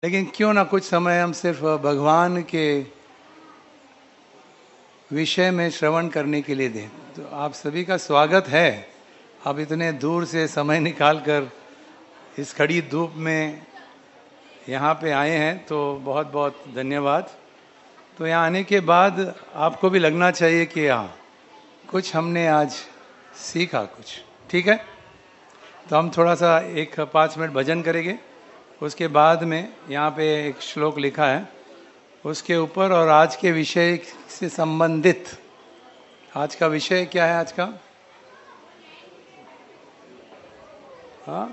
लेकिन क्यों ना कुछ समय हम सिर्फ भगवान के विषय में श्रवण करने के लिए दें। तो आप सभी का स्वागत है। आप इतने दूर से समय निकालकर इस खड़ी धूप में यहाँ पे आए हैं, तो बहुत बहुत धन्यवाद। तो यहाँ आने के बाद आपको भी लगना चाहिए कि हाँ, कुछ हमने आज सीखा कुछ। ठीक है, तो हम थोड़ा सा 5 मिनट भजन करेंगे। उसके बाद में यहाँ पे एक श्लोक लिखा है, उसके ऊपर और आज के विषय से संबंधित। आज का विषय क्या है आज का? हाँ,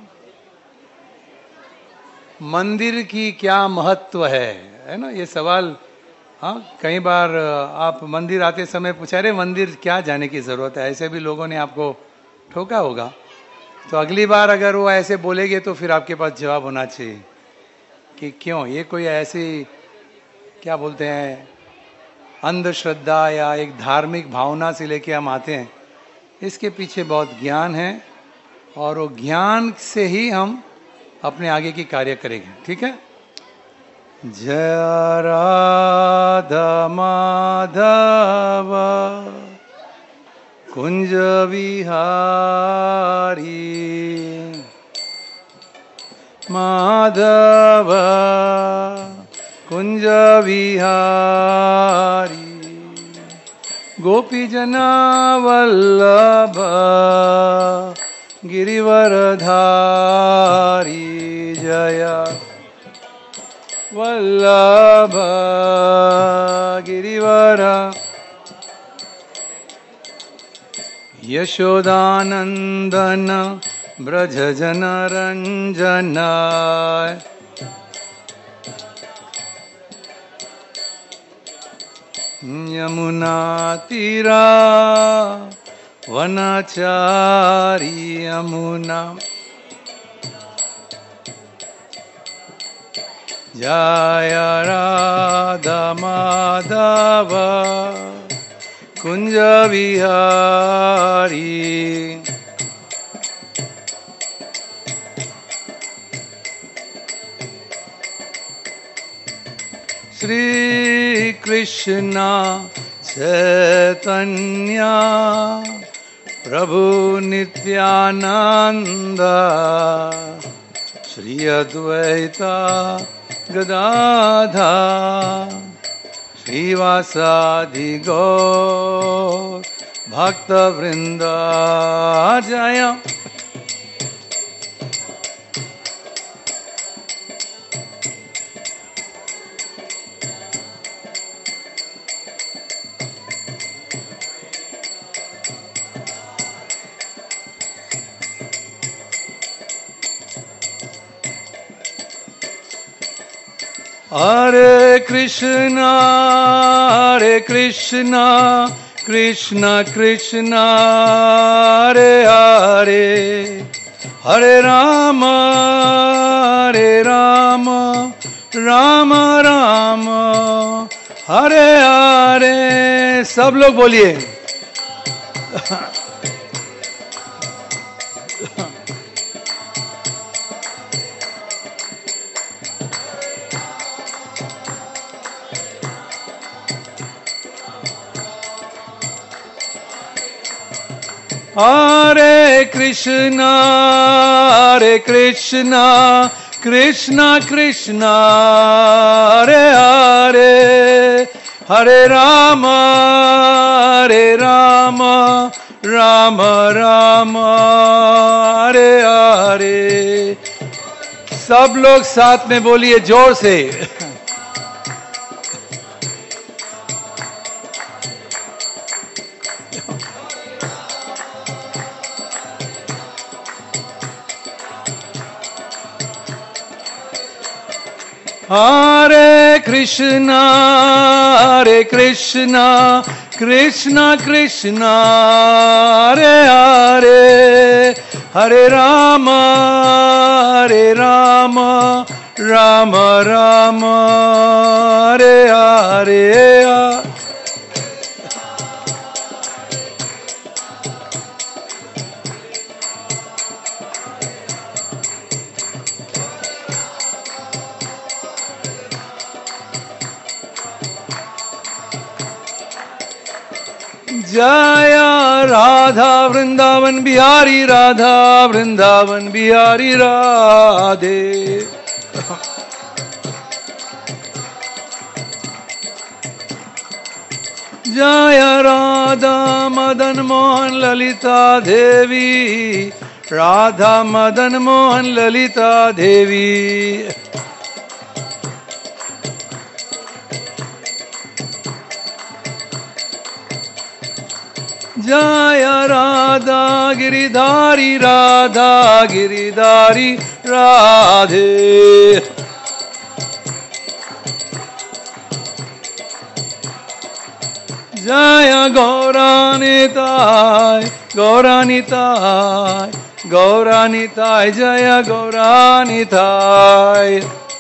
मंदिर की क्या महत्व है ना ये सवाल। हाँ, कई बार आप मंदिर आते समय पूछा, अरे मंदिर क्या जाने की जरूरत है, ऐसे भी लोगों ने आपको ठोका होगा। तो अगली बार अगर वो ऐसे बोलेंगे तो फिर आपके पास जवाब होना चाहिए कि क्यों, ये कोई ऐसी क्या बोलते हैं अंधश्रद्धा या एक धार्मिक भावना से लेके हम आते हैं। इसके पीछे बहुत ज्ञान है और वो ज्ञान से ही हम अपने आगे की कार्य करेंगे। ठीक है। जय राधा माधव कुंज विहारी, माधव कुंज विहारी, गोपी जना वल्लभ गिरिवरधारी, जय वल्लभ गिरिवर, यशोदानंदन ब्रज जन रंजन, यमुना तीरा वनचारी, यमुना जय राधा माधव कुंज विहारी। श्री कृष्ण चैतन्य प्रभु नित्यानंद, श्री अद्वैता गदाधर श्रीवासादि गौर भक्त वृंद, जय हरे कृष्णा कृष्ण कृष्ण हरे हरे, हरे राम राम राम हरे हरे। सब लोग बोलिए। हरे कृष्ण कृष्ण कृष्ण हरे हरे, हरे राम राम राम हरे हरे। सब लोग साथ में बोलिए जोर से। हरे कृष्ण कृष्ण कृष्ण हरे हरे, हरे राम राम राम हरे हरे। जय राधा वृंदावन बिहारी राधा वृंदावन बिहारी राधे। जय राधा मदन मोहन ललिता देवी राधा मदन मोहन ललिता देवी। जय राधा गिरिधारी राधा गिरिधारी राधे। जय गौरानिताय गौरानिताय गौरानिताय जय गौरानिताय।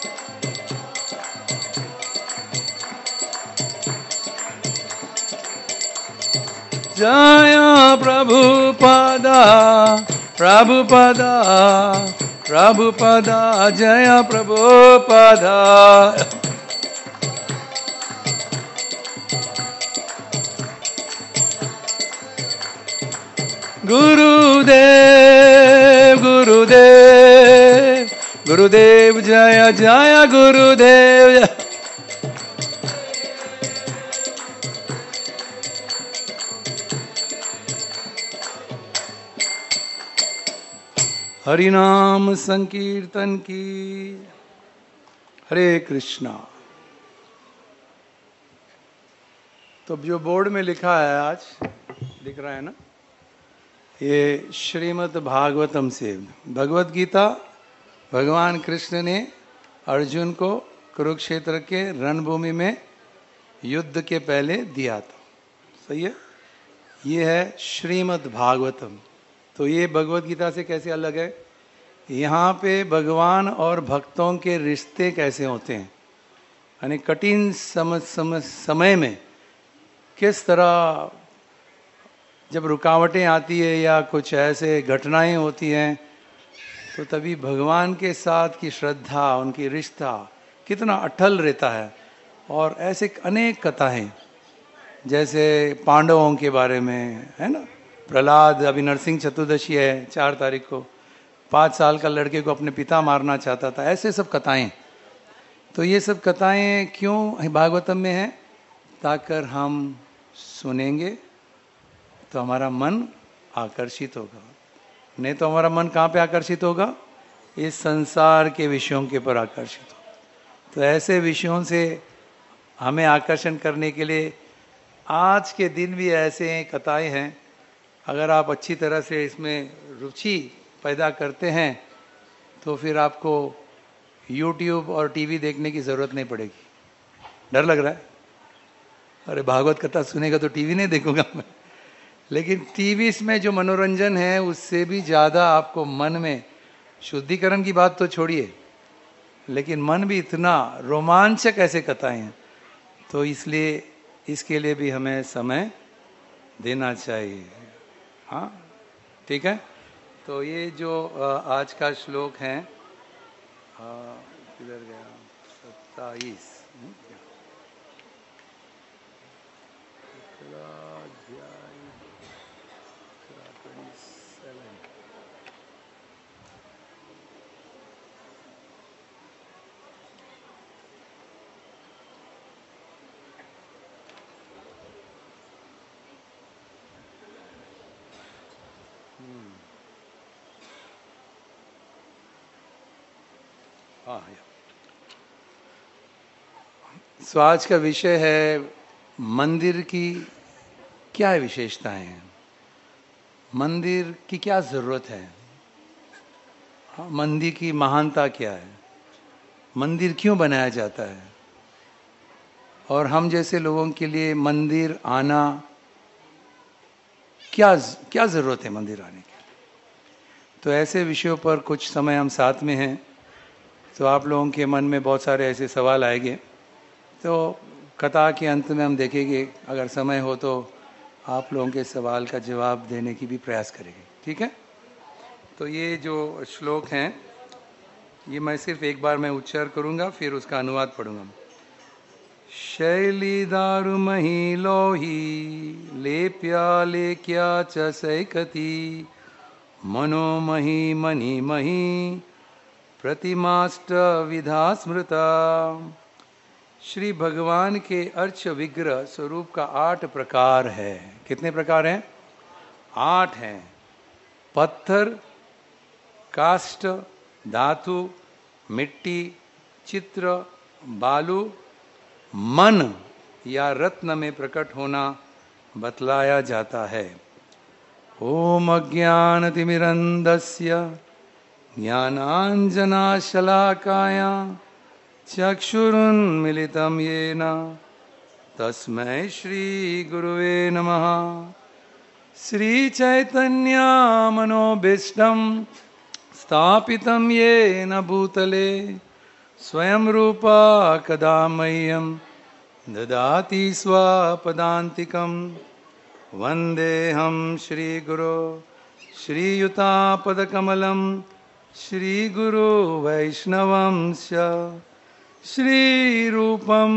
जय प्रभुपदा प्रभुपदा प्रभुपदा जय प्रभुपदा। गुरुदेव गुरुदेव गुरुदेव जय जय गुरुदेव। हरि नाम संकीर्तन की। हरे कृष्णा। तो जो बोर्ड में लिखा है आज दिख रहा है ना, ये श्रीमद् भागवतम से भगवत गीता भगवान कृष्ण ने अर्जुन को कुरुक्षेत्र के रणभूमि में युद्ध के पहले दिया था। सही है। ये है श्रीमद् भागवतम। तो ये भगवत गीता से कैसे अलग है? यहाँ पे भगवान और भक्तों के रिश्ते कैसे होते हैं, यानी कठिन समय में किस तरह जब रुकावटें आती है या कुछ ऐसे घटनाएं होती हैं तो तभी भगवान के साथ की श्रद्धा, उनकी रिश्ता कितना अटल रहता है। और ऐसे अनेक कथाएं, जैसे पांडवों के बारे में है ना, प्रहलाद, अभी नरसिंह चतुर्दशी है 4 तारीख को, 5 साल का लड़के को अपने पिता मारना चाहता था, ऐसे सब कथाएं। तो ये सब कथाएं क्यों भागवतम में हैं? ताकर हम सुनेंगे तो हमारा मन आकर्षित होगा, नहीं तो हमारा मन कहाँ पे आकर्षित होगा? इस संसार के विषयों के पर आकर्षित होगा। तो ऐसे विषयों से हमें आकर्षण करने के लिए आज के दिन भी ऐसे कथाएं हैं। अगर आप अच्छी तरह से इसमें रुचि पैदा करते हैं तो फिर आपको YouTube और टीवी देखने की ज़रूरत नहीं पड़ेगी। डर लग रहा है? अरे भागवत कथा सुनेगा तो टीवी नहीं देखूंगा मैं। लेकिन टीवी में जो मनोरंजन है उससे भी ज़्यादा आपको मन में, शुद्धिकरण की बात तो छोड़िए, लेकिन मन भी इतना रोमांचक ऐसे कथाएं हैं। तो इसलिए इसके लिए भी हमें समय देना चाहिए। हाँ ठीक है। तो ये जो आज का श्लोक है, किधर गया? 27 सो आज का विषय है मंदिर की क्या विशेषताएं हैं, मंदिर की क्या जरूरत है, मंदिर की महानता क्या है, मंदिर क्यों बनाया जाता है, और हम जैसे लोगों के लिए मंदिर आना क्या क्या जरूरत है मंदिर आने की। तो ऐसे विषयों पर कुछ समय हम साथ में हैं। तो आप लोगों के मन में बहुत सारे ऐसे सवाल आएंगे, तो कथा के अंत में हम देखेंगे, अगर समय हो तो आप लोगों के सवाल का जवाब देने की भी प्रयास करेंगे। ठीक है। तो ये जो श्लोक हैं ये मैं सिर्फ एक बार मैं उच्चार करूंगा, फिर उसका अनुवाद पढ़ूंगा। शैली दारुमही लोही लेप्या लेख्या च सैकती मनोमही मणिमही प्रतिमाष्ट विधा स्मृता। श्री भगवान के अर्च विग्रह स्वरूप का 8 प्रकार है। कितने प्रकार हैं? 8 हैं। पत्थर, काष्ठ, धातु, मिट्टी, चित्र, बालू, मन या रत्न में प्रकट होना बतलाया जाता है। ओम अज्ञानतिमिरन्धस्य ज्ञानाञ्जनाशलाकाया चक्षुरुन्मिलितं येन तस्मै श्रीगुरुवे नमः। श्रीचैतन्यमनोभीष्टं स्थापितं येन भूतले स्वयं रूपा कदा मह्यं ददाति स्वपदान्तिकं। वन्देऽहं श्रीगुरो श्रीयुतापदकमलं श्रीगुरो वैष्णवंश्च श्रीरूपं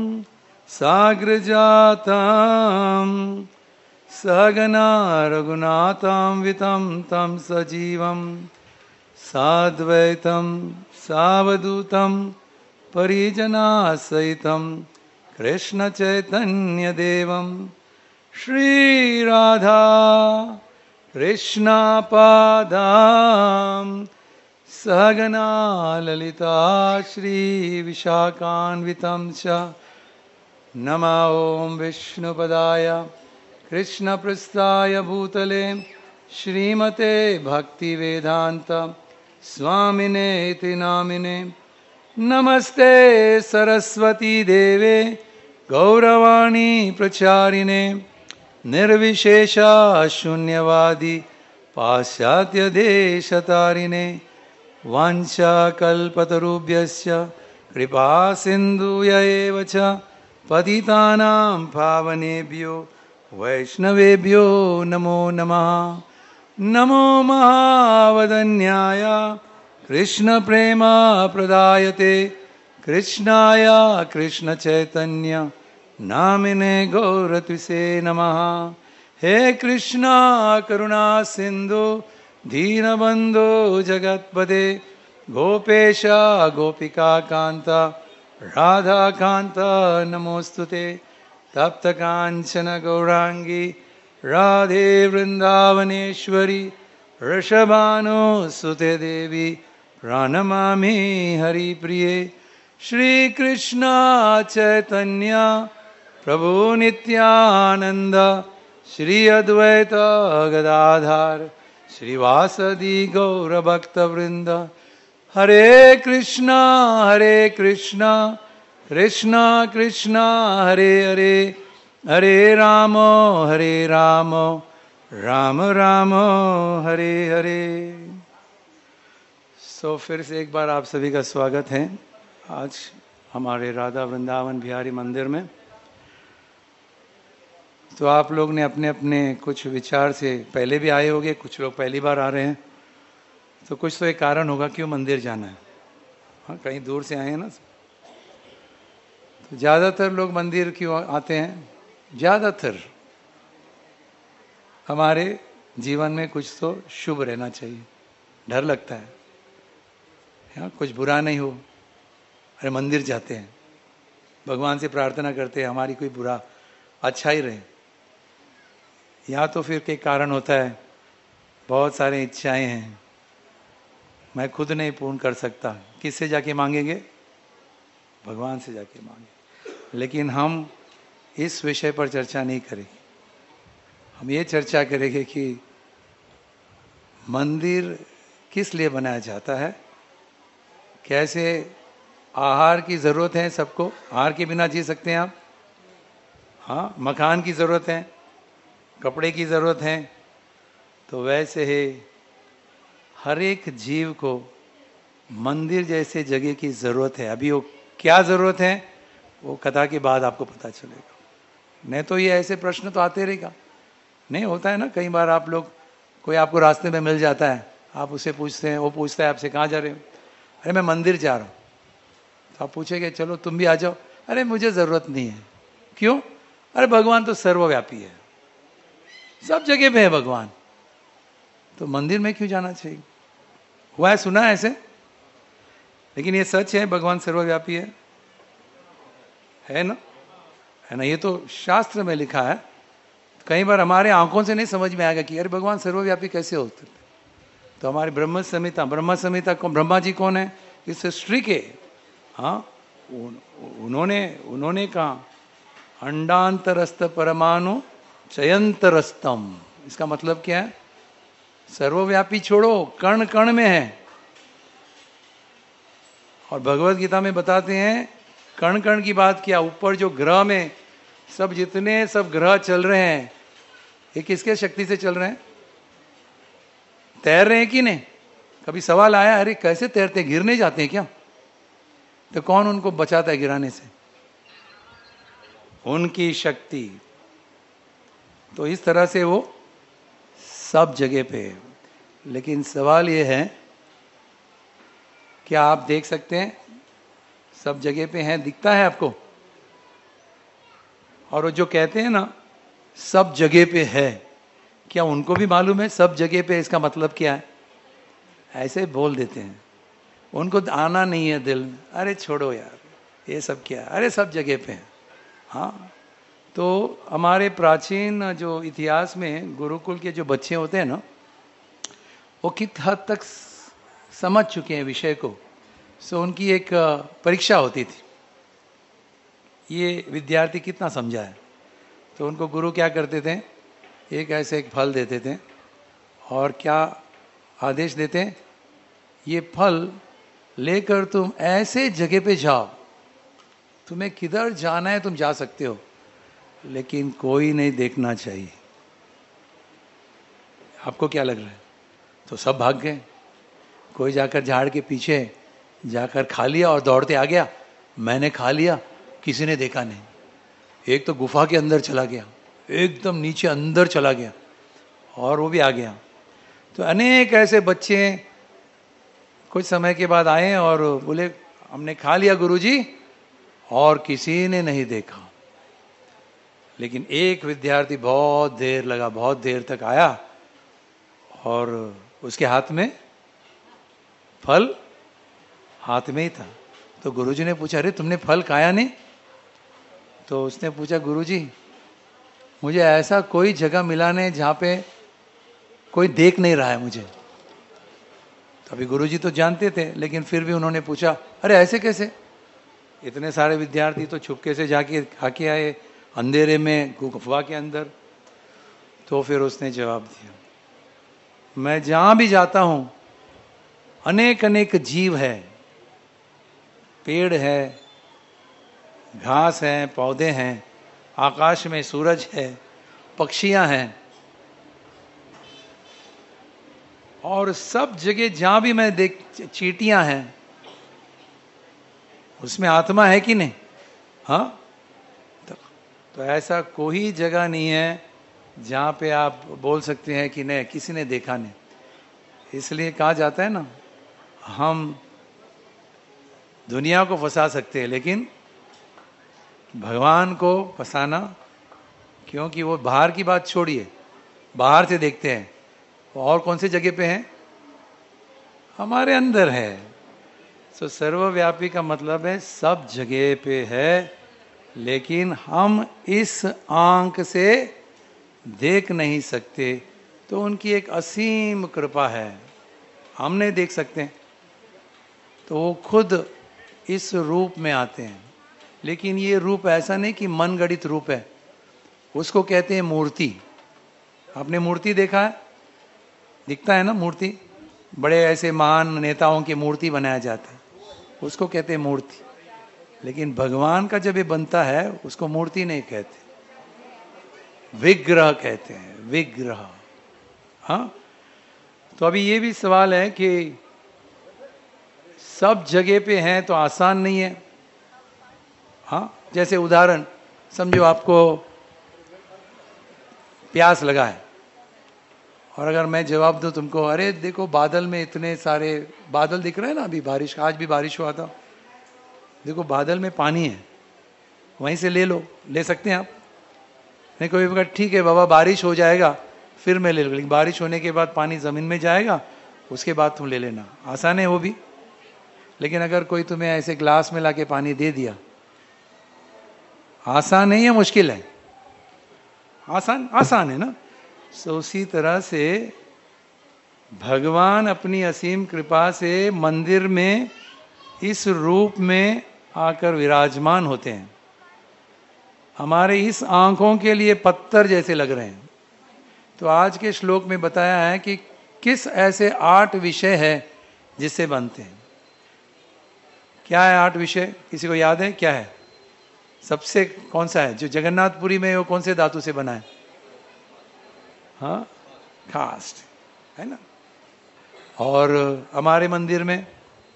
साग्रजातं सहगना रघुनाथान्वितं तं सजीवं साद्वैतं सावधूतं परिजनासहितं कृष्णचैतन्यदेवं श्रीराधा कृष्णपादां सहगना ललिता श्रीविशाखान्वितं च। नमः ओं विष्णुपदाय कृष्णपृष्ठाय भूतले श्रीमते भक्तिवेदान्त स्वामिने इति नामिने। नमस्ते सरस्वती देवे गौरवाणी प्रचारिणे निर्विशेषा शून्यवादी पाश्चात्य देशतारिणे। वाञ्छाकल्पतरुभ्यश्च कृपा सिन्धुय एव च पतितानां पावनेभ्यो वैष्णवेभ्यो नमो नमः। नमो महावदन्याय कृष्ण प्रेम प्रदायते कृष्णाय कृष्ण चैतन्य नामिने गौरत्विषे नमः। हे कृष्णा करुणा सिंधु दीनबंधो जगत्पते गोपेश गोपिका कांता राधा कांता नमोस्तुते। तप्त कांचन गौरांगी राधे वृंदावनेश्वरी वृषभानुसुते देवी प्रणमामि हरिप्रिये। श्री कृष्ण चैतन्य प्रभु नित्यानंद श्री अद्वैत गदाधर श्रीवासदि गौरभक्तवृंद। हरे कृष्णा कृष्ण कृष्ण हरे हरे हरे राम राम राम हरे हरे। सो फिर से एक बार आप सभी का स्वागत है आज हमारे राधा वृंदावन बिहारी मंदिर में। तो आप लोग ने अपने अपने कुछ विचार से पहले भी आए होंगे, कुछ लोग पहली बार आ रहे हैं, तो कुछ तो एक कारण होगा क्यों मंदिर जाना है। हाँ, कहीं दूर से आए हैं ना। तो ज़्यादातर लोग मंदिर क्यों आते हैं? ज़्यादातर हमारे जीवन में कुछ तो शुभ रहना चाहिए, डर लगता है हाँ कुछ बुरा नहीं हो। अरे मंदिर जाते हैं, भगवान से प्रार्थना करते हैं हमारी कोई बुरा अच्छा ही रहे। या तो फिर के कारण होता है बहुत सारे इच्छाएं हैं, मैं खुद नहीं पूर्ण कर सकता, किससे जाके मांगेंगे? भगवान से जाके मांगे। लेकिन हम इस विषय पर चर्चा नहीं करेंगे, हम ये चर्चा करेंगे कि मंदिर किस लिए बनाया जाता है, कैसे आहार की ज़रूरत है सबको, आहार के बिना जी सकते हैं आप? हाँ, मकान की ज़रूरत है, कपड़े की ज़रूरत है, तो वैसे ही हर एक जीव को मंदिर जैसे जगह की ज़रूरत है। अभी वो क्या ज़रूरत है वो कथा के बाद आपको पता चलेगा। नहीं तो ये ऐसे प्रश्न तो आते रहेगा। नहीं होता है ना, कई बार आप लोग, कोई आपको रास्ते में मिल जाता है, आप उससे पूछते हैं, वो पूछता है आपसे कहाँ जा रहे हो? अरे मैं मंदिर जा रहा हूँ। तो आप पूछेंगे चलो तुम भी आ जाओ, अरे मुझे जरूरत नहीं है। क्यों? अरे भगवान तो सर्वव्यापी है, सब जगह पे है भगवान, तो मंदिर में क्यों जाना चाहिए? हुआ है, सुना है ऐसे? लेकिन ये सच है, भगवान सर्वव्यापी है ना? है ना? ये तो शास्त्र में लिखा है। कई बार हमारे आंखों से नहीं समझ में आएगा कि अरे भगवान सर्वव्यापी कैसे होते। तो हमारी ब्रह्म संहिता को, ब्रह्मा जी कौन है? इस सृष्टि के, हाँ, उन्होंने कहा अंडांतरस्थ परमाणु चयंतरस्तम। इसका मतलब क्या है? सर्वव्यापी छोड़ो, कण कण में है। और भगवत गीता में बताते हैं कण कण की बात किया। ऊपर जो ग्रह में सब जितने सब ग्रह चल रहे हैं, ये किसके शक्ति से चल रहे हैं? तैर रहे हैं कि नहीं? कभी सवाल आया अरे कैसे तैरते, गिर नहीं जाते हैं क्या? तो कौन उनको बचाता है गिराने से? उनकी शक्ति। तो इस तरह से वो सब जगह पे है। लेकिन सवाल ये है, क्या आप देख सकते हैं सब जगह पे है? दिखता है आपको? और वो जो कहते हैं ना सब जगह पे है, क्या उनको भी मालूम है सब जगह पे इसका मतलब क्या है? ऐसे बोल देते हैं, उनको आना नहीं है दिल में। अरे छोड़ो यार, ये सब क्या है? अरे सब जगह पे है। हाँ, तो हमारे प्राचीन जो इतिहास में गुरुकुल के जो बच्चे होते हैं ना, वो कित हद तक समझ चुके हैं विषय को। सो उनकी एक परीक्षा होती थी, ये विद्यार्थी कितना समझा है। तो उनको गुरु क्या करते थे, एक फल देते थे और क्या आदेश देते हैं, ये फल लेकर तुम ऐसे जगह पे जाओ, तुम्हें किधर जाना है तुम जा सकते हो, लेकिन कोई नहीं देखना चाहिए। आपको क्या लग रहा है? तो सब भाग गए। कोई जाकर झाड़ के पीछे जाकर खा लिया और दौड़ते आ गया, मैंने खा लिया, किसी ने देखा नहीं। एक तो गुफा के अंदर चला गया, एकदम नीचे अंदर चला गया, और वो भी आ गया। तो अनेक ऐसे बच्चे कुछ समय के बाद आए और बोले हमने खा लिया गुरुजी, और किसी ने नहीं देखा। लेकिन एक विद्यार्थी बहुत देर लगा, बहुत देर तक आया और उसके हाथ में फल हाथ में ही था। तो गुरुजी ने पूछा अरे तुमने फल खाया नहीं? तो उसने पूछा गुरुजी मुझे ऐसा कोई जगह मिला नहीं जहां पे कोई देख नहीं रहा है मुझे। तो अभी गुरुजी तो जानते थे, लेकिन फिर भी उन्होंने पूछा अरे ऐसे कैसे? इतने सारे विद्यार्थी तो छुपके से जाके खा के आए अंधेरे में गुफा के अंदर। तो फिर उसने जवाब दिया मैं जहां भी जाता हूं अनेक अनेक जीव है, पेड़ है, घास है, पौधे हैं, आकाश में सूरज है, पक्षियां हैं, और सब जगह जहां भी मैं देख चींटियां हैं, उसमें आत्मा है कि नहीं? हाँ, तो ऐसा कोई जगह नहीं है जहां पे आप बोल सकते हैं कि नहीं किसी ने देखा नहीं। इसलिए कहा जाता है ना, हम दुनिया को फंसा सकते हैं लेकिन भगवान को फंसाना, क्योंकि वो बाहर की बात छोड़िए, बाहर से देखते हैं और कौन सी जगह पे है? हमारे अंदर है। सो सर्वव्यापी का मतलब है सब जगह पे है, लेकिन हम इस आंख से देख नहीं सकते। तो उनकी एक असीम कृपा है, हम नहीं देख सकते, तो वो खुद इस रूप में आते हैं। लेकिन ये रूप ऐसा नहीं कि मनगढ़ित रूप है, उसको कहते हैं मूर्ति। आपने मूर्ति देखा है? दिखता है ना मूर्ति, बड़े ऐसे महान नेताओं की मूर्ति बनाया जाता है, उसको कहते हैं मूर्ति। लेकिन भगवान का जब ये बनता है उसको मूर्ति नहीं कहते, विग्रह कहते हैं, विग्रह। हाँ, तो अभी ये भी सवाल है कि सब जगह पे हैं तो आसान नहीं है। हाँ, जैसे उदाहरण समझो, आपको प्यास लगा है और अगर मैं जवाब दूं तुमको अरे देखो बादल में इतने सारे बादल दिख रहे हैं ना, अभी बारिश, आज भी बारिश हुआ था, देखो बादल में पानी है, वहीं से ले लो, ले सकते हैं आप। नहीं कोई कहा ठीक है बाबा बारिश हो जाएगा फिर मैं ले लूँगा, लेकिन बारिश होने के बाद पानी ज़मीन में जाएगा, उसके बाद तुम ले लेना। आसान है वो भी। लेकिन अगर कोई तुम्हें ऐसे ग्लास में लाके पानी दे दिया, आसान नहीं है मुश्किल है? आसान है ना। सो उसी तरह से भगवान अपनी असीम कृपा से मंदिर में इस रूप में आकर विराजमान होते हैं। हमारे इस आंखों के लिए पत्थर जैसे लग रहे हैं। तो आज के श्लोक में बताया है कि किस ऐसे 8 विषय है जिससे बनते हैं। क्या है 8 विषय? किसी को याद है क्या है? सबसे कौन सा है जो जगन्नाथपुरी में, वो कौन से धातु से बना है? हाँ, कास्ट है ना। और हमारे मंदिर में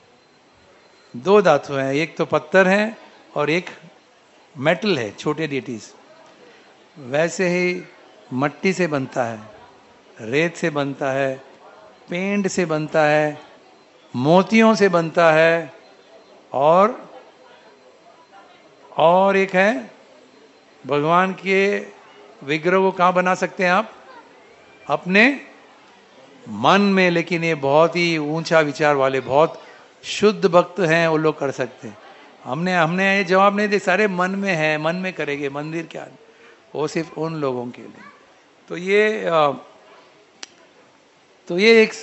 2 धातु हैं, एक तो पत्थर है और एक मेटल है, छोटे डेटीज। वैसे ही मट्टी से बनता है, रेत से बनता है, पेंट से बनता है, मोतियों से बनता है, और एक है भगवान के विग्रह को कहाँ बना सकते हैं आप? अपने मन में। लेकिन ये बहुत ही ऊंचा विचार वाले, बहुत शुद्ध भक्त हैं, वो लोग कर सकते हैं। हमने ये जवाब नहीं दे, सारे मन में है, मन में करेंगे, मंदिर क्या, वो सिर्फ उन लोगों के लिए। तो ये एक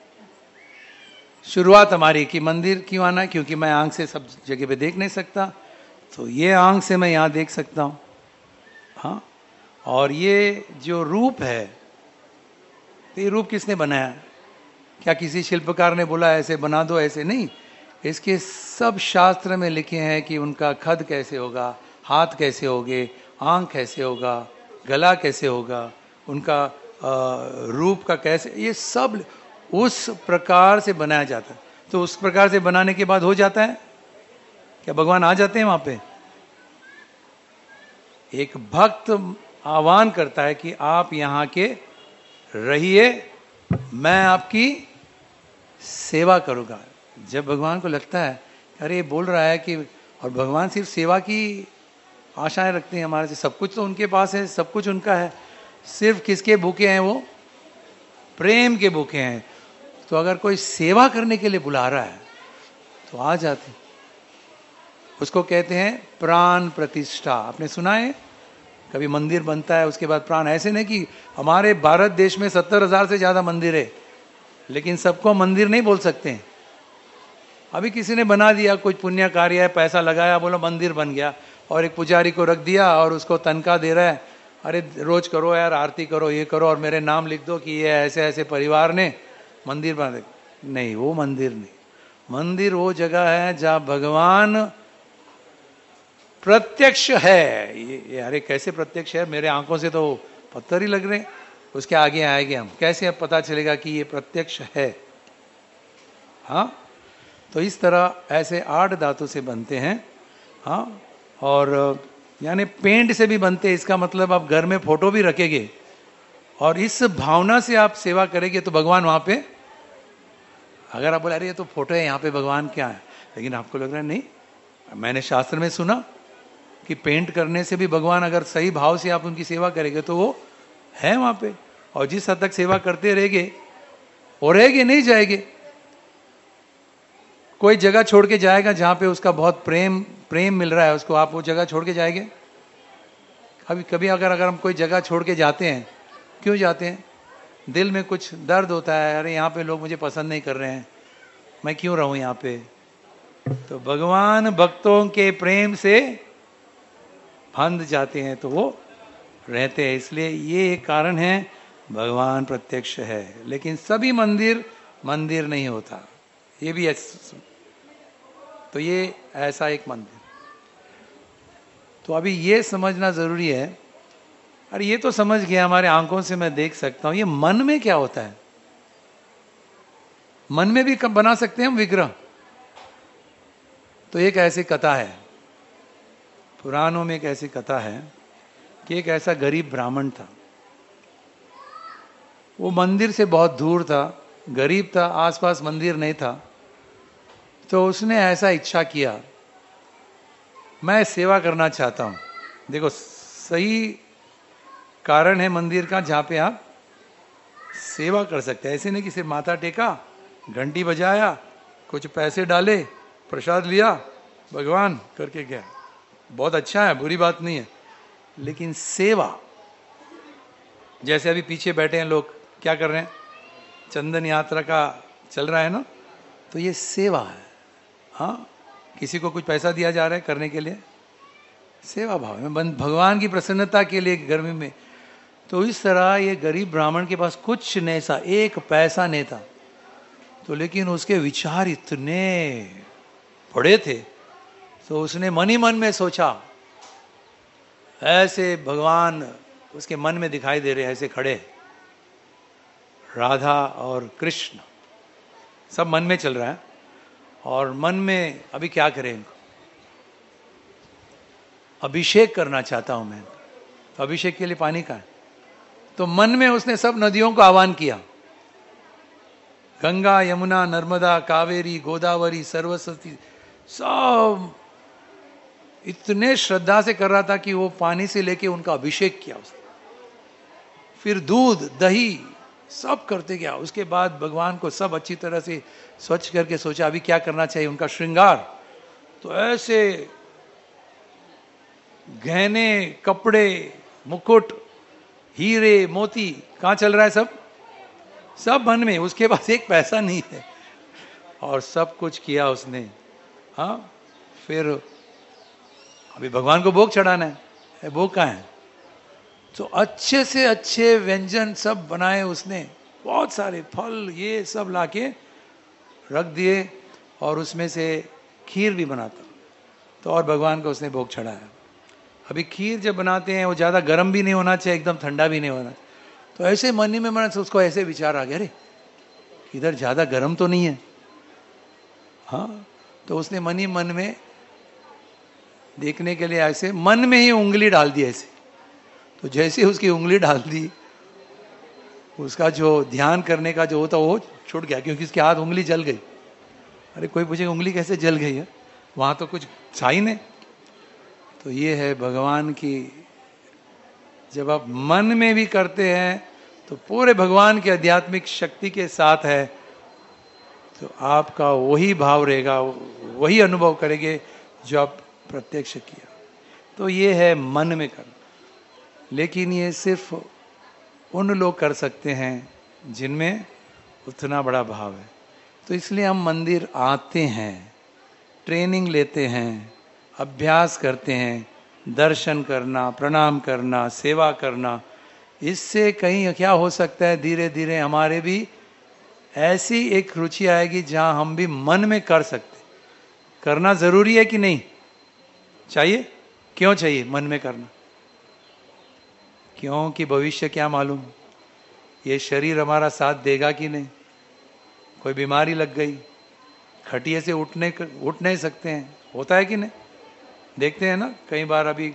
शुरुआत हमारी कि मंदिर क्यों आना, क्योंकि मैं आंख से सब जगह पे देख नहीं सकता, तो ये आंख से मैं यहाँ देख सकता हूँ। हाँ, और ये जो रूप है, तो ये रूप किसने बनाया? क्या किसी शिल्पकार ने बोला ऐसे बना दो? ऐसे नहीं। इसके सब शास्त्र में लिखे हैं कि उनका खद कैसे होगा, हाथ कैसे होंगे, आंख कैसे होगा, गला कैसे होगा, उनका रूप का कैसे, ये सब उस प्रकार से बनाया जाता है। तो उस प्रकार से बनाने के बाद हो जाता है क्या? भगवान आ जाते हैं वहां पे? एक भक्त आह्वान करता है कि आप यहाँ के रहिए, मैं आपकी सेवा करूँगा। जब भगवान को लगता है अरे ये बोल रहा है कि, और भगवान सिर्फ सेवा की आशाएं रखते हैं हमारे से, सब कुछ तो उनके पास है, सब कुछ उनका है, सिर्फ किसके भूखे हैं? वो प्रेम के भूखे हैं। तो अगर कोई सेवा करने के लिए बुला रहा है तो आ जाते। उसको कहते हैं प्राण प्रतिष्ठा। आपने सुना है कभी मंदिर बनता है उसके बाद प्राण? ऐसे नहीं कि हमारे भारत देश में 70,000 से ज्यादा मंदिर है, लेकिन सबको मंदिर नहीं बोल सकते हैं। अभी किसी ने बना दिया, कुछ पुण्य कार्य है, पैसा लगाया, बोलो मंदिर बन गया, और एक पुजारी को रख दिया और उसको तनख्वाह दे रहा है, अरे रोज करो यार, आरती करो, ये करो, और मेरे नाम लिख दो कि ये ऐसे ऐसे परिवार ने मंदिर बना। नहीं, वो मंदिर नहीं। मंदिर वो जगह है जहाँ भगवान प्रत्यक्ष है। ये अरे कैसे प्रत्यक्ष है? मेरे आंखों से तो पत्थर ही लग रहे हैं। उसके आगे आएंगे हम, कैसे अब पता चलेगा कि ये प्रत्यक्ष है? हाँ, तो इस तरह ऐसे 8 धातु से बनते हैं। हाँ, और यानी पेंट से भी बनते हैं। इसका मतलब आप घर में फोटो भी रखेंगे और इस भावना से आप सेवा करेंगे तो भगवान वहां पे। अगर आप बोले अरे ये तो फोटो है, यहाँ पे भगवान क्या है, लेकिन आपको लग रहा है नहीं, मैंने शास्त्र में सुना कि पेंट करने से भी भगवान, अगर सही भाव से आप उनकी सेवा करेंगे तो वो है वहां पे। और जिस हद तक सेवा करते रहेंगे और रहेंगे, नहीं जाएंगे। कोई जगह छोड़ के जाएगा जहां पे उसका बहुत प्रेम मिल रहा है उसको, आप वो जगह छोड़ के जाएंगे? कभी कभी अगर हम कोई जगह छोड़ के जाते हैं, क्यों जाते हैं? दिल में कुछ दर्द होता है, अरे यहाँ पे लोग मुझे पसंद नहीं कर रहे हैं, मैं क्यों रहूं यहाँ पे? तो भगवान भक्तों के प्रेम से बंध जाते हैं तो वो रहते हैं। इसलिए ये एक कारण है, भगवान प्रत्यक्ष है। लेकिन सभी मंदिर नहीं होता, ये भी तो ये ऐसा एक मंदिर। तो अभी ये समझना जरूरी है। अरे ये तो समझ गया, हमारे आंखों से मैं देख सकता हूं, ये मन में क्या होता है? मन में भी कब बना सकते हैं हम विग्रह? तो एक ऐसी कथा है, पुराणों में एक ऐसी कथा है कि एक ऐसा गरीब ब्राह्मण था। वो मंदिर से बहुत दूर था, गरीब था, आसपास मंदिर नहीं था। तो उसने ऐसा इच्छा किया, मैं सेवा करना चाहता हूं। देखो, सही कारण है मंदिर का जहां पे आप सेवा कर सकते हैं। ऐसे नहीं कि सिर्फ माथा टेका, घंटी बजाया, कुछ पैसे डाले, प्रसाद लिया, भगवान करके गया। बहुत अच्छा है, बुरी बात नहीं है, लेकिन सेवा, जैसे अभी पीछे बैठे हैं लोग, क्या कर रहे हैं? चंदन यात्रा का चल रहा है ना, तो ये सेवा है। हाँ, किसी को कुछ पैसा दिया जा रहा है करने के लिए, सेवा भाव में, भगवान की प्रसन्नता के लिए गर्मी में। तो इस तरह ये गरीब ब्राह्मण के पास कुछ नहीं था, एक पैसा नहीं था, तो लेकिन उसके विचार इतने बड़े थे, तो उसने मन ही मन में सोचा, ऐसे भगवान उसके मन में दिखाई दे रहे, ऐसे खड़े, राधा और कृष्ण सब मन में चल रहा है, और मन में अभी क्या करें इनको, अभिषेक करना चाहता हूं मैं, तो अभिषेक के लिए पानी का है। तो मन में उसने सब नदियों को आह्वान किया, गंगा, यमुना, नर्मदा, कावेरी, गोदावरी, सरस्वती, सब इतने श्रद्धा से कर रहा था कि वो पानी से लेके उनका अभिषेक किया उसने। फिर दूध, दही सब करते गया। उसके बाद भगवान को सब अच्छी तरह से स्वच्छ करके सोचा अभी क्या करना चाहिए, उनका श्रृंगार। तो ऐसे गहने, कपड़े, मुकुट, हीरे, मोती, कहाँ चल रहा है सब मन में। उसके पास एक पैसा नहीं है, और सब कुछ किया उसने। हाँ, फिर अभी भगवान को भोग चढ़ाना है, भोग कहाँ है? तो अच्छे से अच्छे व्यंजन सब बनाए उसने, बहुत सारे फल ये सब लाके रख दिए, और उसमें से खीर भी बनाता, तो और भगवान को उसने भोग चढ़ाया। अभी खीर जब बनाते हैं वो ज़्यादा गर्म भी नहीं होना चाहिए, एकदम ठंडा भी नहीं होना। तो ऐसे मन ही में मन से उसको ऐसे विचार आ गया, अरे इधर ज़्यादा गर्म तो नहीं है। हाँ, तो उसने मन ही मन में देखने के लिए ऐसे मन में ही उंगली डाल दी ऐसे। तो जैसे उसकी उंगली डाल दी, उसका जो ध्यान करने का जो होता वो छूट गया, क्योंकि उसके हाथ उंगली जल गई। अरे कोई पूछे उंगली कैसे जल गई है, वहां तो कुछ था ही नहीं। तो ये है भगवान की, जब आप मन में भी करते हैं तो पूरे भगवान की आध्यात्मिक शक्ति के साथ है, तो आपका वही भाव रहेगा, वही अनुभव करेंगे जो आप प्रत्यक्ष किया। तो ये है मन में करना। लेकिन ये सिर्फ उन लोग कर सकते हैं जिनमें उतना बड़ा भाव है। तो इसलिए हम मंदिर आते हैं, ट्रेनिंग लेते हैं, अभ्यास करते हैं, दर्शन करना, प्रणाम करना, सेवा करना। इससे कहीं क्या हो सकता है, धीरे धीरे हमारे भी ऐसी एक रुचि आएगी जहां हम भी मन में कर सकते। करना जरूरी है कि नहीं चाहिए? क्यों चाहिए मन में करना? क्योंकि भविष्य क्या मालूम, ये शरीर हमारा साथ देगा कि नहीं। कोई बीमारी लग गई, खटिए से उठ नहीं सकते हैं, होता है कि नहीं? देखते हैं ना कई बार अभी।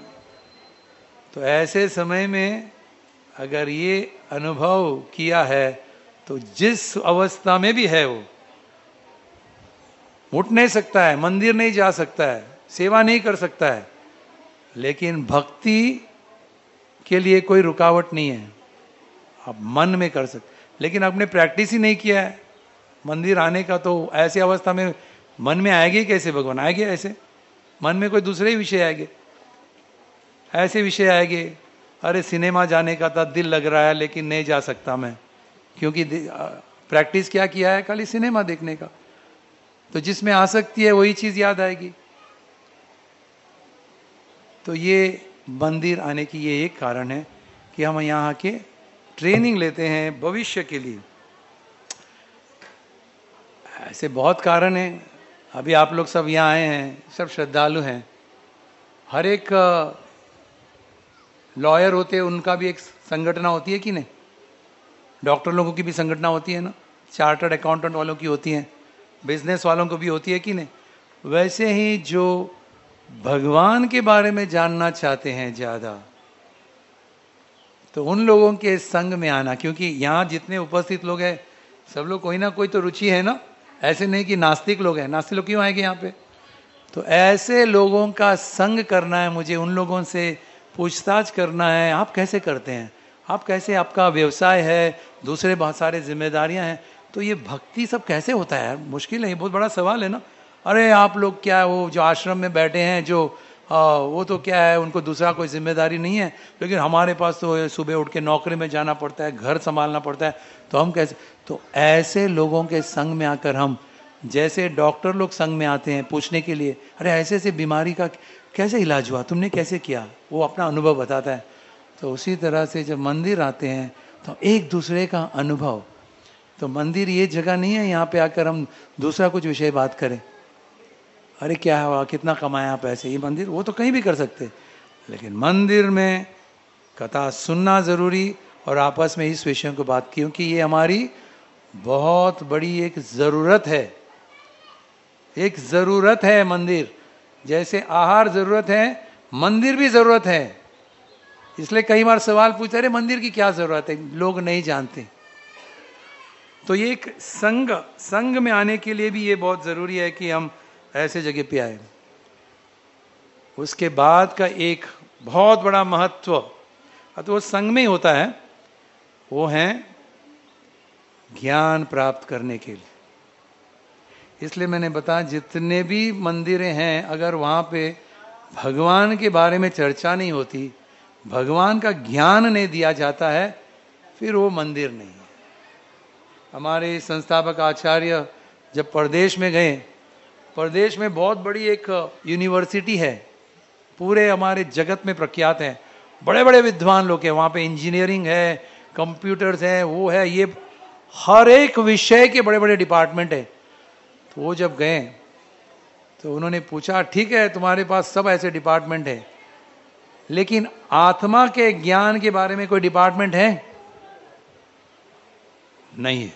तो ऐसे समय में अगर ये अनुभव किया है, तो जिस अवस्था में भी है वो उठ नहीं सकता है, मंदिर नहीं जा सकता है, सेवा नहीं कर सकता है, लेकिन भक्ति के लिए कोई रुकावट नहीं है, आप मन में कर सकते। लेकिन आपने प्रैक्टिस ही नहीं किया है मंदिर आने का, तो ऐसी अवस्था में मन में आएगी कैसे भगवान? आएंगे ऐसे मन में कोई दूसरे ही विषय आएंगे, ऐसे विषय आएंगे। अरे सिनेमा जाने का था, दिल लग रहा है लेकिन नहीं जा सकता मैं, क्योंकि प्रैक्टिस क्या किया है, खाली सिनेमा देखने का। तो जिसमें आसक्ति है वही चीज याद आएगी। तो ये मंदिर आने की ये एक कारण है कि हम यहाँ के ट्रेनिंग लेते हैं भविष्य के लिए। ऐसे बहुत कारण हैं। अभी आप लोग सब यहाँ आए हैं, सब श्रद्धालु हैं। हर एक लॉयर होते हैं, उनका भी एक संगठन होती है कि नहीं? डॉक्टर लोगों की भी संगठन होती है ना, चार्टर्ड अकाउंटेंट वालों की होती है, बिजनेस वालों को भी होती है कि नहीं? वैसे ही जो भगवान के बारे में जानना चाहते हैं ज़्यादा, तो उन लोगों के संग में आना। क्योंकि यहाँ जितने उपस्थित लोग हैं सब लोग कोई ना कोई तो रुचि है ना, ऐसे नहीं कि नास्तिक लोग हैं। नास्तिक लोग क्यों आएंगे यहाँ पे? तो ऐसे लोगों का संग करना है मुझे, उन लोगों से पूछताछ करना है, आप कैसे करते हैं, आप कैसे, आपका व्यवसाय है, दूसरे बहुत सारे जिम्मेदारियां हैं, तो ये भक्ति सब कैसे होता है यार? मुश्किल है, ये बहुत बड़ा सवाल है ना। अरे आप लोग क्या है, वो जो आश्रम में बैठे हैं जो वो तो क्या है, उनको दूसरा कोई जिम्मेदारी नहीं है, लेकिन हमारे पास तो सुबह उठ के नौकरी में जाना पड़ता है, घर संभालना पड़ता है, तो हम कैसे? तो ऐसे लोगों के संग में आकर हम, जैसे डॉक्टर लोग संग में आते हैं पूछने के लिए, अरे ऐसे ऐसे बीमारी का कैसे इलाज हुआ, तुमने कैसे किया, वो अपना अनुभव बताता है। तो उसी तरह से जब मंदिर आते हैं तो एक दूसरे का अनुभव, तो मंदिर ये जगह नहीं है यहाँ पे आकर हम दूसरा कुछ विषय बात करें, अरे क्या हुआ, कितना कमाया पैसे, ये मंदिर, वो तो कहीं भी कर सकते, लेकिन मंदिर में कथा सुनना जरूरी और आपस में इस विषयों को बात, क्योंकि ये हमारी बहुत बड़ी एक जरूरत है, एक जरूरत है मंदिर। जैसे आहार जरूरत है, मंदिर भी जरूरत है। इसलिए कई बार सवाल पूछते, अरे मंदिर की क्या जरूरत है, लोग नहीं जानते। तो ये एक संग में आने के लिए भी ये बहुत जरूरी है कि हम ऐसे जगह पे आए। उसके बाद का एक बहुत बड़ा महत्व तो वो संग में ही होता है, वो है ज्ञान प्राप्त करने के लिए। इसलिए मैंने बताया जितने भी मंदिरें हैं, अगर वहां पे भगवान के बारे में चर्चा नहीं होती, भगवान का ज्ञान नहीं दिया जाता है, फिर वो मंदिर नहीं है। हमारे संस्थापक आचार्य जब प्रदेश में गए, प्रदेश में बहुत बड़ी एक यूनिवर्सिटी है, पूरे हमारे जगत में प्रख्यात है, बड़े बड़े विद्वान लोग हैं वहाँ पे, इंजीनियरिंग है, कंप्यूटर्स है, वो है, ये हर एक विषय के बड़े बड़े डिपार्टमेंट है। तो वो जब गए तो उन्होंने पूछा, ठीक है तुम्हारे पास सब ऐसे डिपार्टमेंट है, लेकिन आत्मा के ज्ञान के बारे में कोई डिपार्टमेंट है? नहीं है।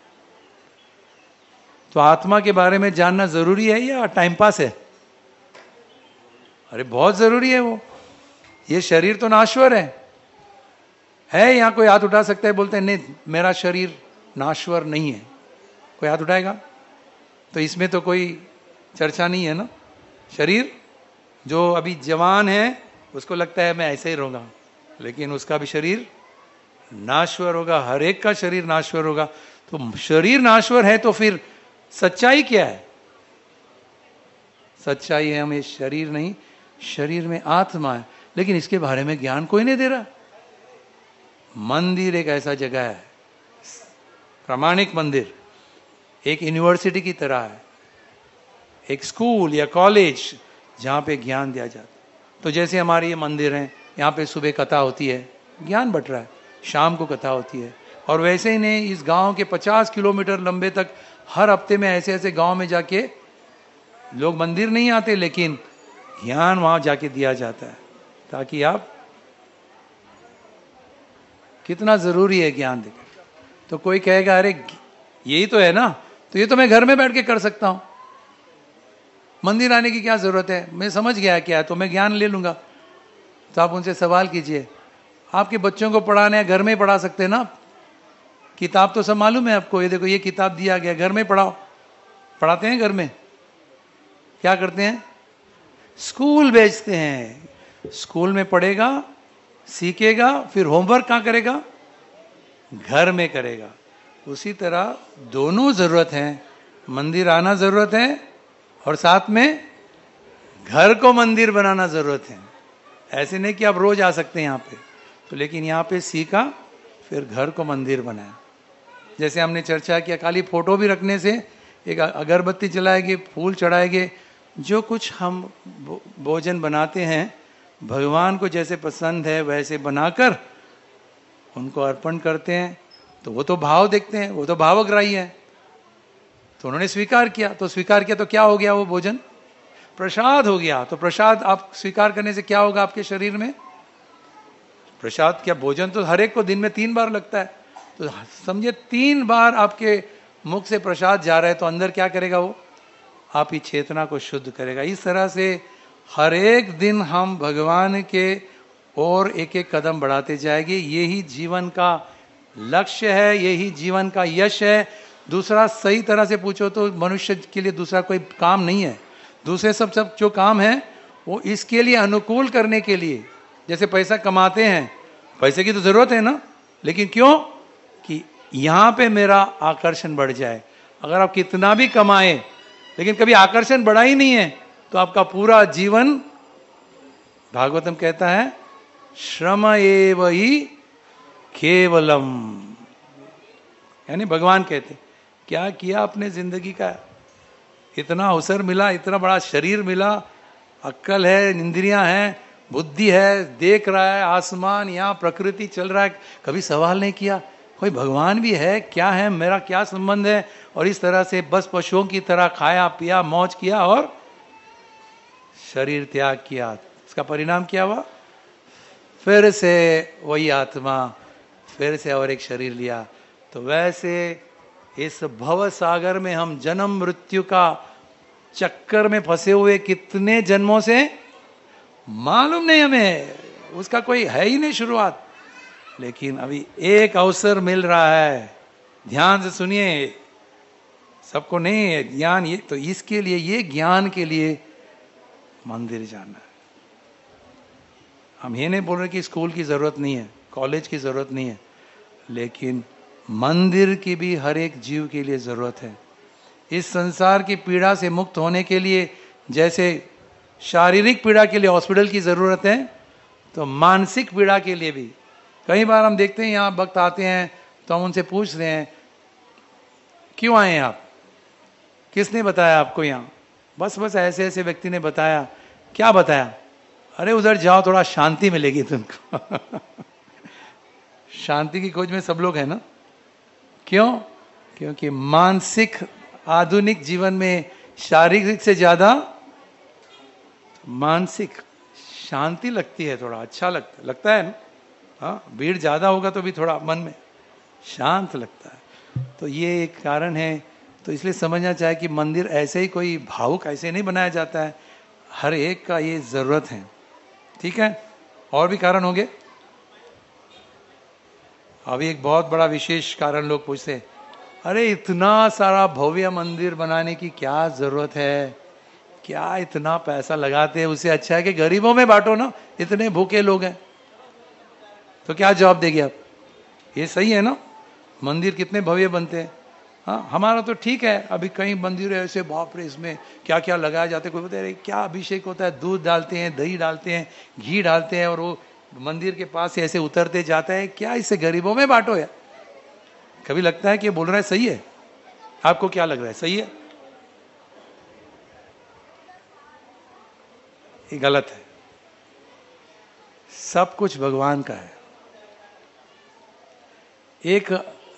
तो आत्मा के बारे में जानना जरूरी है या टाइम पास है? अरे बहुत जरूरी है वो। ये शरीर तो नाश्वर है यहाँ कोई हाथ उठा सकता है, बोलते हैं नहीं मेरा शरीर नाश्वर नहीं है, कोई हाथ उठाएगा? तो इसमें तो कोई चर्चा नहीं है ना। शरीर जो अभी जवान है उसको लगता है मैं ऐसे ही रहूंगा, लेकिन उसका भी शरीर नाश्वर होगा, हर एक का शरीर नाश्वर होगा। तो शरीर नाश्वर है तो फिर सच्चाई क्या है? सच्चाई है हमें शरीर नहीं, शरीर में आत्मा है, लेकिन इसके बारे में ज्ञान कोई नहीं दे रहा। मंदिर एक ऐसा जगह है, प्रामाणिक मंदिर, एक यूनिवर्सिटी की तरह है, एक स्कूल या कॉलेज जहां पे ज्ञान दिया जाता है। तो जैसे हमारे ये मंदिर हैं, यहाँ पे सुबह कथा होती है, ज्ञान बट रहा है, शाम को कथा होती है, और वैसे ही नहीं इस गांव के 50 किलोमीटर लंबे तक हर हफ्ते में ऐसे ऐसे गांव में जाके लोग मंदिर नहीं आते, लेकिन ज्ञान वहां जाके दिया जाता है, ताकि आप, कितना जरूरी है ज्ञान देकर। तो कोई कहेगा अरे यही तो है ना, तो ये तो मैं घर में बैठ के कर सकता हूं, मंदिर आने की क्या जरूरत है, मैं समझ गया क्या है, तो मैं ज्ञान ले लूंगा। तो आप उनसे सवाल कीजिए, आपके बच्चों को पढ़ाना है घर में ही पढ़ा सकते हैं ना, किताब तो सब मालूम है आपको, ये देखो ये किताब दिया गया, घर में पढ़ाओ। पढ़ाते हैं घर में? क्या करते हैं? स्कूल भेजते हैं, स्कूल में पढ़ेगा, सीखेगा, फिर होमवर्क कहाँ करेगा? घर में करेगा। उसी तरह दोनों जरूरत है, मंदिर आना जरूरत है और साथ में घर को मंदिर बनाना जरूरत है। ऐसे नहीं कि आप रोज आ सकते हैं यहाँ पे, तो लेकिन यहाँ पे सीखा, फिर घर को मंदिर बनाया। जैसे हमने चर्चा किया, खाली फोटो भी रखने से, एक अगरबत्ती जलाएंगे, फूल चढ़ाएंगे, जो कुछ हम भोजन बनाते हैं भगवान को जैसे पसंद है वैसे बनाकर उनको अर्पण करते हैं, तो वो तो भाव देखते हैं, वो तो भावग्राही है। तो उन्होंने स्वीकार किया, तो स्वीकार किया तो क्या हो गया? वो भोजन प्रसाद हो गया। तो प्रसाद आप स्वीकार करने से क्या होगा आपके शरीर में? प्रसाद क्या, भोजन तो हर एक को दिन में 3 बार लगता है, तो समझिए 3 बार आपके मुख से प्रसाद जा रहा है, तो अंदर क्या करेगा? वो आप ही चेतना को शुद्ध करेगा। इस तरह से हर एक दिन हम भगवान के और एक एक कदम बढ़ाते जाएंगे। यही जीवन का लक्ष्य है, यही जीवन का यश है। दूसरा सही तरह से पूछो तो मनुष्य के लिए दूसरा कोई काम नहीं है। दूसरे सब सब जो काम है वो इसके लिए अनुकूल करने के लिए, जैसे पैसा कमाते हैं, पैसे की तो जरूरत है ना, लेकिन क्यों? कि यहां पे मेरा आकर्षण बढ़ जाए। अगर आप कितना भी कमाए लेकिन कभी आकर्षण बढ़ा ही नहीं है तो आपका पूरा जीवन, भागवतम कहता है, श्रम एव ही केवलम, यानी भगवान कहते क्या किया अपने जिंदगी का, इतना अवसर मिला, इतना बड़ा शरीर मिला, अक्ल है, इंद्रियां हैं, बुद्धि है, देख रहा है आसमान, यहाँ प्रकृति चल रहा है, कभी सवाल नहीं किया कोई भगवान भी है, क्या है, मेरा क्या संबंध है, और इस तरह से बस पशुओं की तरह खाया पिया मौज किया और शरीर त्याग किया। इसका परिणाम क्या हुआ? फिर से वही आत्मा, फिर से और एक शरीर लिया। तो वैसे इस भव सागर में हम जन्म मृत्यु का चक्कर में फंसे हुए कितने जन्मों से मालूम नहीं, हमें उसका कोई है ही नहीं शुरुआत। लेकिन अभी एक अवसर मिल रहा है, ध्यान से सुनिए, सबको नहीं है ज्ञान, ये तो इसके लिए, ये ज्ञान के लिए मंदिर जाना है। हम ये नहीं बोल रहे कि स्कूल की जरूरत नहीं है, कॉलेज की जरूरत नहीं है, लेकिन मंदिर की भी हर एक जीव के लिए जरूरत है। इस संसार की पीड़ा से मुक्त होने के लिए जैसे शारीरिक पीड़ा के लिए हॉस्पिटल की जरूरत है, तो मानसिक पीड़ा के लिए भी। कई बार हम देखते हैं यहाँ भक्त आते हैं तो हम उनसे पूछते हैं क्यों आए हैं आप, किसने बताया आपको यहाँ? बस ऐसे ऐसे व्यक्ति ने बताया। क्या बताया? अरे उधर जाओ थोड़ा शांति मिलेगी तुमको। शांति की खोज में सब लोग हैं ना। क्यों? क्योंकि मानसिक आधुनिक जीवन में शारीरिक से ज्यादा मानसिक शांति लगती है, थोड़ा अच्छा लगता है ना। हाँ, भीड़ ज्यादा होगा तो भी थोड़ा मन में शांत लगता है। तो ये एक कारण है। तो इसलिए समझना चाहिए कि मंदिर ऐसे ही कोई भावुक ऐसे नहीं बनाया जाता है, हर एक का ये जरूरत है। ठीक है, और भी कारण होंगे। अभी एक बहुत बड़ा विशेष कारण लोग पूछते हैं, अरे इतना सारा भव्य मंदिर बनाने की क्या जरूरत है, क्या इतना पैसा लगाते हैं, उससे अच्छा है कि गरीबों में बांटो ना, इतने भूखे लोग हैं। तो क्या जवाब देंगे आप? ये सही है ना, मंदिर कितने भव्य बनते हैं। हाँ, हमारा तो ठीक है। अभी कई मंदिर ऐसे, बाप रे, इसमें क्या क्या लगाया जाता है, कोई बता रहे क्या अभिषेक होता है, दूध डालते हैं, दही डालते हैं, घी डालते हैं, और वो मंदिर के पास से ऐसे उतरते जाता है, क्या इससे गरीबों में बांटो यार। कभी लगता है कि बोल रहा है सही है? आपको क्या लग रहा है, सही है? ये गलत है। सब कुछ भगवान का है। एक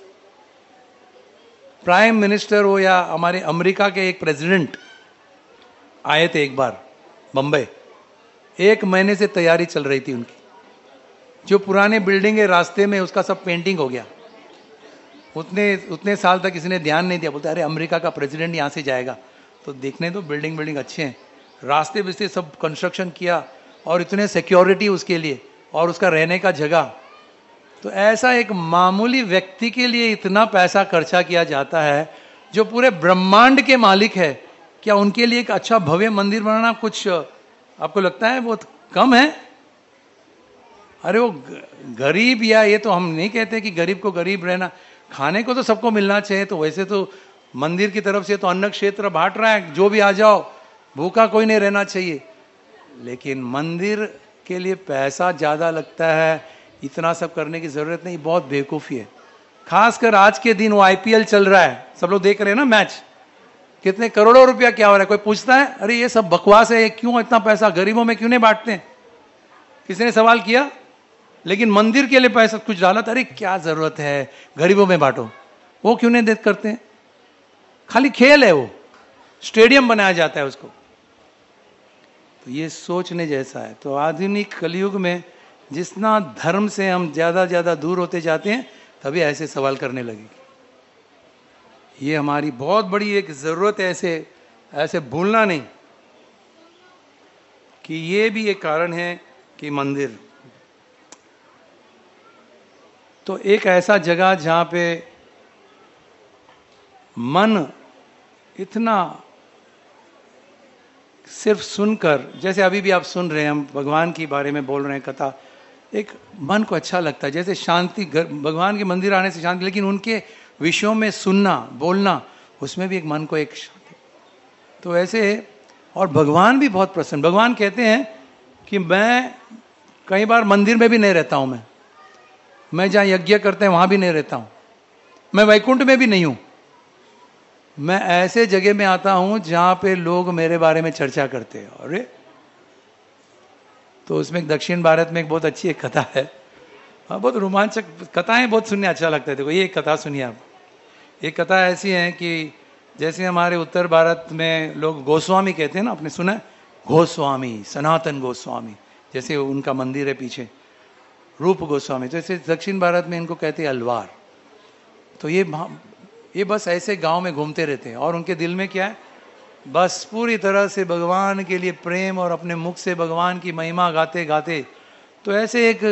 प्राइम मिनिस्टर हो या हमारे अमेरिका के एक प्रेसिडेंट आए थे एक बार बंबई, 1 महीने से तैयारी चल रही थी उनकी। जो पुराने बिल्डिंग है रास्ते में, उसका सब पेंटिंग हो गया। उतने साल तक किसी ने ध्यान नहीं दिया। बोलते अरे अमेरिका का प्रेसिडेंट यहाँ से जाएगा तो देखने दो, बिल्डिंग अच्छे हैं। रास्ते बिस्ते सब कंस्ट्रक्शन किया, और इतने सिक्योरिटी उसके लिए, और उसका रहने का जगह। तो ऐसा एक मामूली व्यक्ति के लिए इतना पैसा खर्चा किया जाता है जो पूरे ब्रह्मांड के मालिक है। क्या उनके लिए एक अच्छा भव्य मंदिर बनाना कुछ आपको लगता है बहुत कम है? अरे वो गरीब, या ये तो हम नहीं कहते कि गरीब को गरीब रहना, खाने को तो सबको मिलना चाहिए। तो वैसे तो मंदिर की तरफ से तो अन्न क्षेत्र बांट रहा है, जो भी आ जाओ, भूखा कोई नहीं रहना चाहिए। लेकिन मंदिर के लिए पैसा ज्यादा लगता है, इतना सब करने की जरूरत नहीं, बहुत बेवकूफी है। खासकर आज के दिन वो आईपीएल चल रहा है, सब लोग देख रहे हैं ना मैच, कितने करोड़ों रुपया क्या हो रहा है। कोई पूछता है अरे ये सब बकवास है, क्यों इतना पैसा गरीबों में क्यों नहीं बांटते हैं? किसी ने सवाल किया? लेकिन मंदिर के लिए पैसा कुछ डाला, अरे क्या जरूरत है, गरीबों में बांटो। वो क्यों नहीं देख करते हैं? खाली खेल है, वो स्टेडियम बनाया जाता है उसको। तो ये सोचने जैसा है। तो आधुनिक कलयुग में जितना धर्म से हम ज्यादा दूर होते जाते हैं, तभी ऐसे सवाल करने लगेंगे। ये हमारी बहुत बड़ी एक जरूरत है, ऐसे भूलना नहीं कि ये भी एक कारण है कि मंदिर तो एक ऐसा जगह जहां पे मन इतना सिर्फ सुनकर, जैसे अभी भी आप सुन रहे हैं, हम भगवान के बारे में बोल रहे हैं कथा, एक मन को अच्छा लगता है, जैसे शांति, भगवान के मंदिर आने से शांति, लेकिन उनके विषयों में सुनना बोलना, उसमें भी एक मन को एक शांति। तो ऐसे, और भगवान भी बहुत प्रसन्न। भगवान कहते हैं कि मैं कई बार मंदिर में भी नहीं रहता हूं, मैं जहां यज्ञ करते हैं वहां भी नहीं रहता हूं, मैं वैकुंठ में भी नहीं हूं, मैं ऐसे जगह में आता हूं जहां पे लोग मेरे बारे में चर्चा करते हैं। अरे, तो उसमें दक्षिण भारत में एक बहुत अच्छी एक कथा है, बहुत रोमांचक कथाएं, बहुत सुनने अच्छा लगता है। देखो ये एक कथा सुनिए आप। एक कथा ऐसी है कि जैसे हमारे उत्तर भारत में लोग गोस्वामी कहते हैं ना, आपने सुना है, गोस्वामी, सनातन गोस्वामी, जैसे उनका मंदिर है पीछे, रूप गोस्वामी। तो ऐसे दक्षिण भारत में इनको कहते हैं अलवार। तो ये बस ऐसे गांव में घूमते रहते हैं, और उनके दिल में क्या है, बस पूरी तरह से भगवान के लिए प्रेम, और अपने मुख से भगवान की महिमा गाते गाते। तो ऐसे एक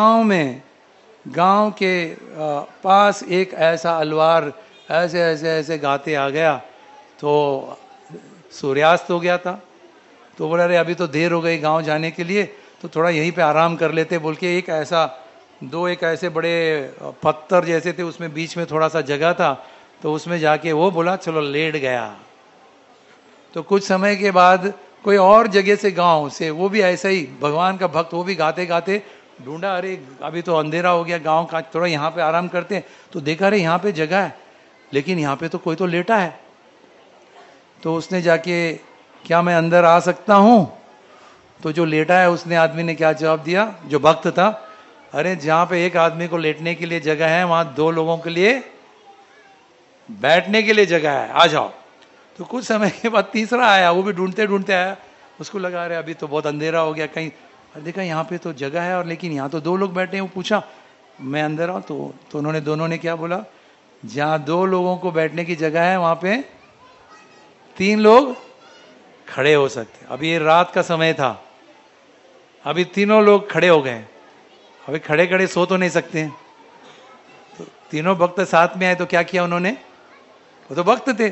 गांव के पास एक ऐसा अलवार ऐसे ऐसे ऐसे गाते आ गया। तो सूर्यास्त हो गया था, तो बोला अरे अभी तो देर हो गई गांव जाने के लिए, तो थोड़ा यहीं पे आराम कर लेते बोल के एक ऐसे बड़े पत्थर जैसे थे, उसमें बीच में थोड़ा सा जगह था, तो उसमें जाके वो बोला चलो लेट गया। तो कुछ समय के बाद कोई और जगह से, गांव से, वो भी ऐसा ही भगवान का भक्त, वो भी गाते गाते ढूंढा, अरे अभी तो अंधेरा हो गया गांव का, थोड़ा यहाँ पे आराम करते हैं। तो देखा अरे यहाँ पे जगह है, लेकिन यहाँ पे तो कोई तो लेटा है। तो उसने जाके, क्या मैं अंदर आ सकता हूं? तो जो लेटा है उसने, आदमी ने क्या जवाब दिया, जो भक्त था, अरे जहां पे एक आदमी को लेटने के लिए जगह है, वहां 2 लोगों के लिए बैठने के लिए जगह है, आ जाओ। तो कुछ समय के बाद तीसरा आया, वो भी ढूंढते ढूंढते आया, उसको लगा अरे अभी तो बहुत अंधेरा हो गया कहीं, देखा यहाँ पे तो जगह है, और लेकिन यहाँ तो 2 लोग बैठे हैं। वो पूछा मैं अंदर आऊं? तो उन्होंने, दोनों ने क्या बोला, जहां 2 लोगों को बैठने की जगह है वहां पे 3 लोग खड़े हो सकते। अभी ये रात का समय था, अभी तीनों लोग खड़े हो गए, अभी खड़े खड़े सो तो नहीं सकते हैं। तो तीनों भक्त साथ में आए, तो क्या किया उन्होंने, वो तो भक्त थे,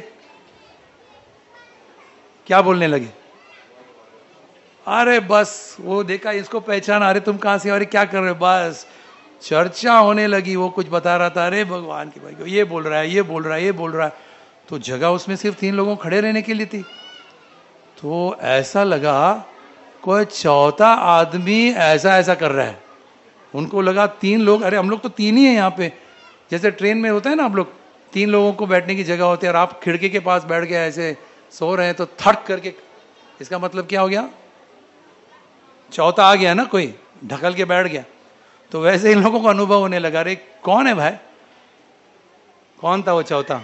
क्या बोलने लगे, अरे बस वो देखा, इसको पहचाना, अरे तुम कहां से, अरे क्या कर रहे हो, बस चर्चा होने लगी। वो कुछ बता रहा था, अरे भगवान की भाई ये बोल रहा है, ये बोल रहा है, ये बोल रहा है। तो जगह उसमें सिर्फ 3 लोगों खड़े रहने के लिए थी। तो ऐसा लगा कोई चौथा आदमी ऐसा ऐसा कर रहा है। उनको लगा 3 लोग, अरे हम लोग तो 3 ही हैं यहाँ पे, जैसे ट्रेन में होता है ना, हम लोग 3 लोगों को बैठने की जगह होती है, और आप खिड़की के पास बैठ गए ऐसे सो रहे हैं, तो थट करके, इसका मतलब क्या हो गया, चौथा आ गया ना, कोई ढकल के बैठ गया। तो वैसे इन लोगों को अनुभव होने लगा, अरे कौन है भाई, कौन था वो चौथा?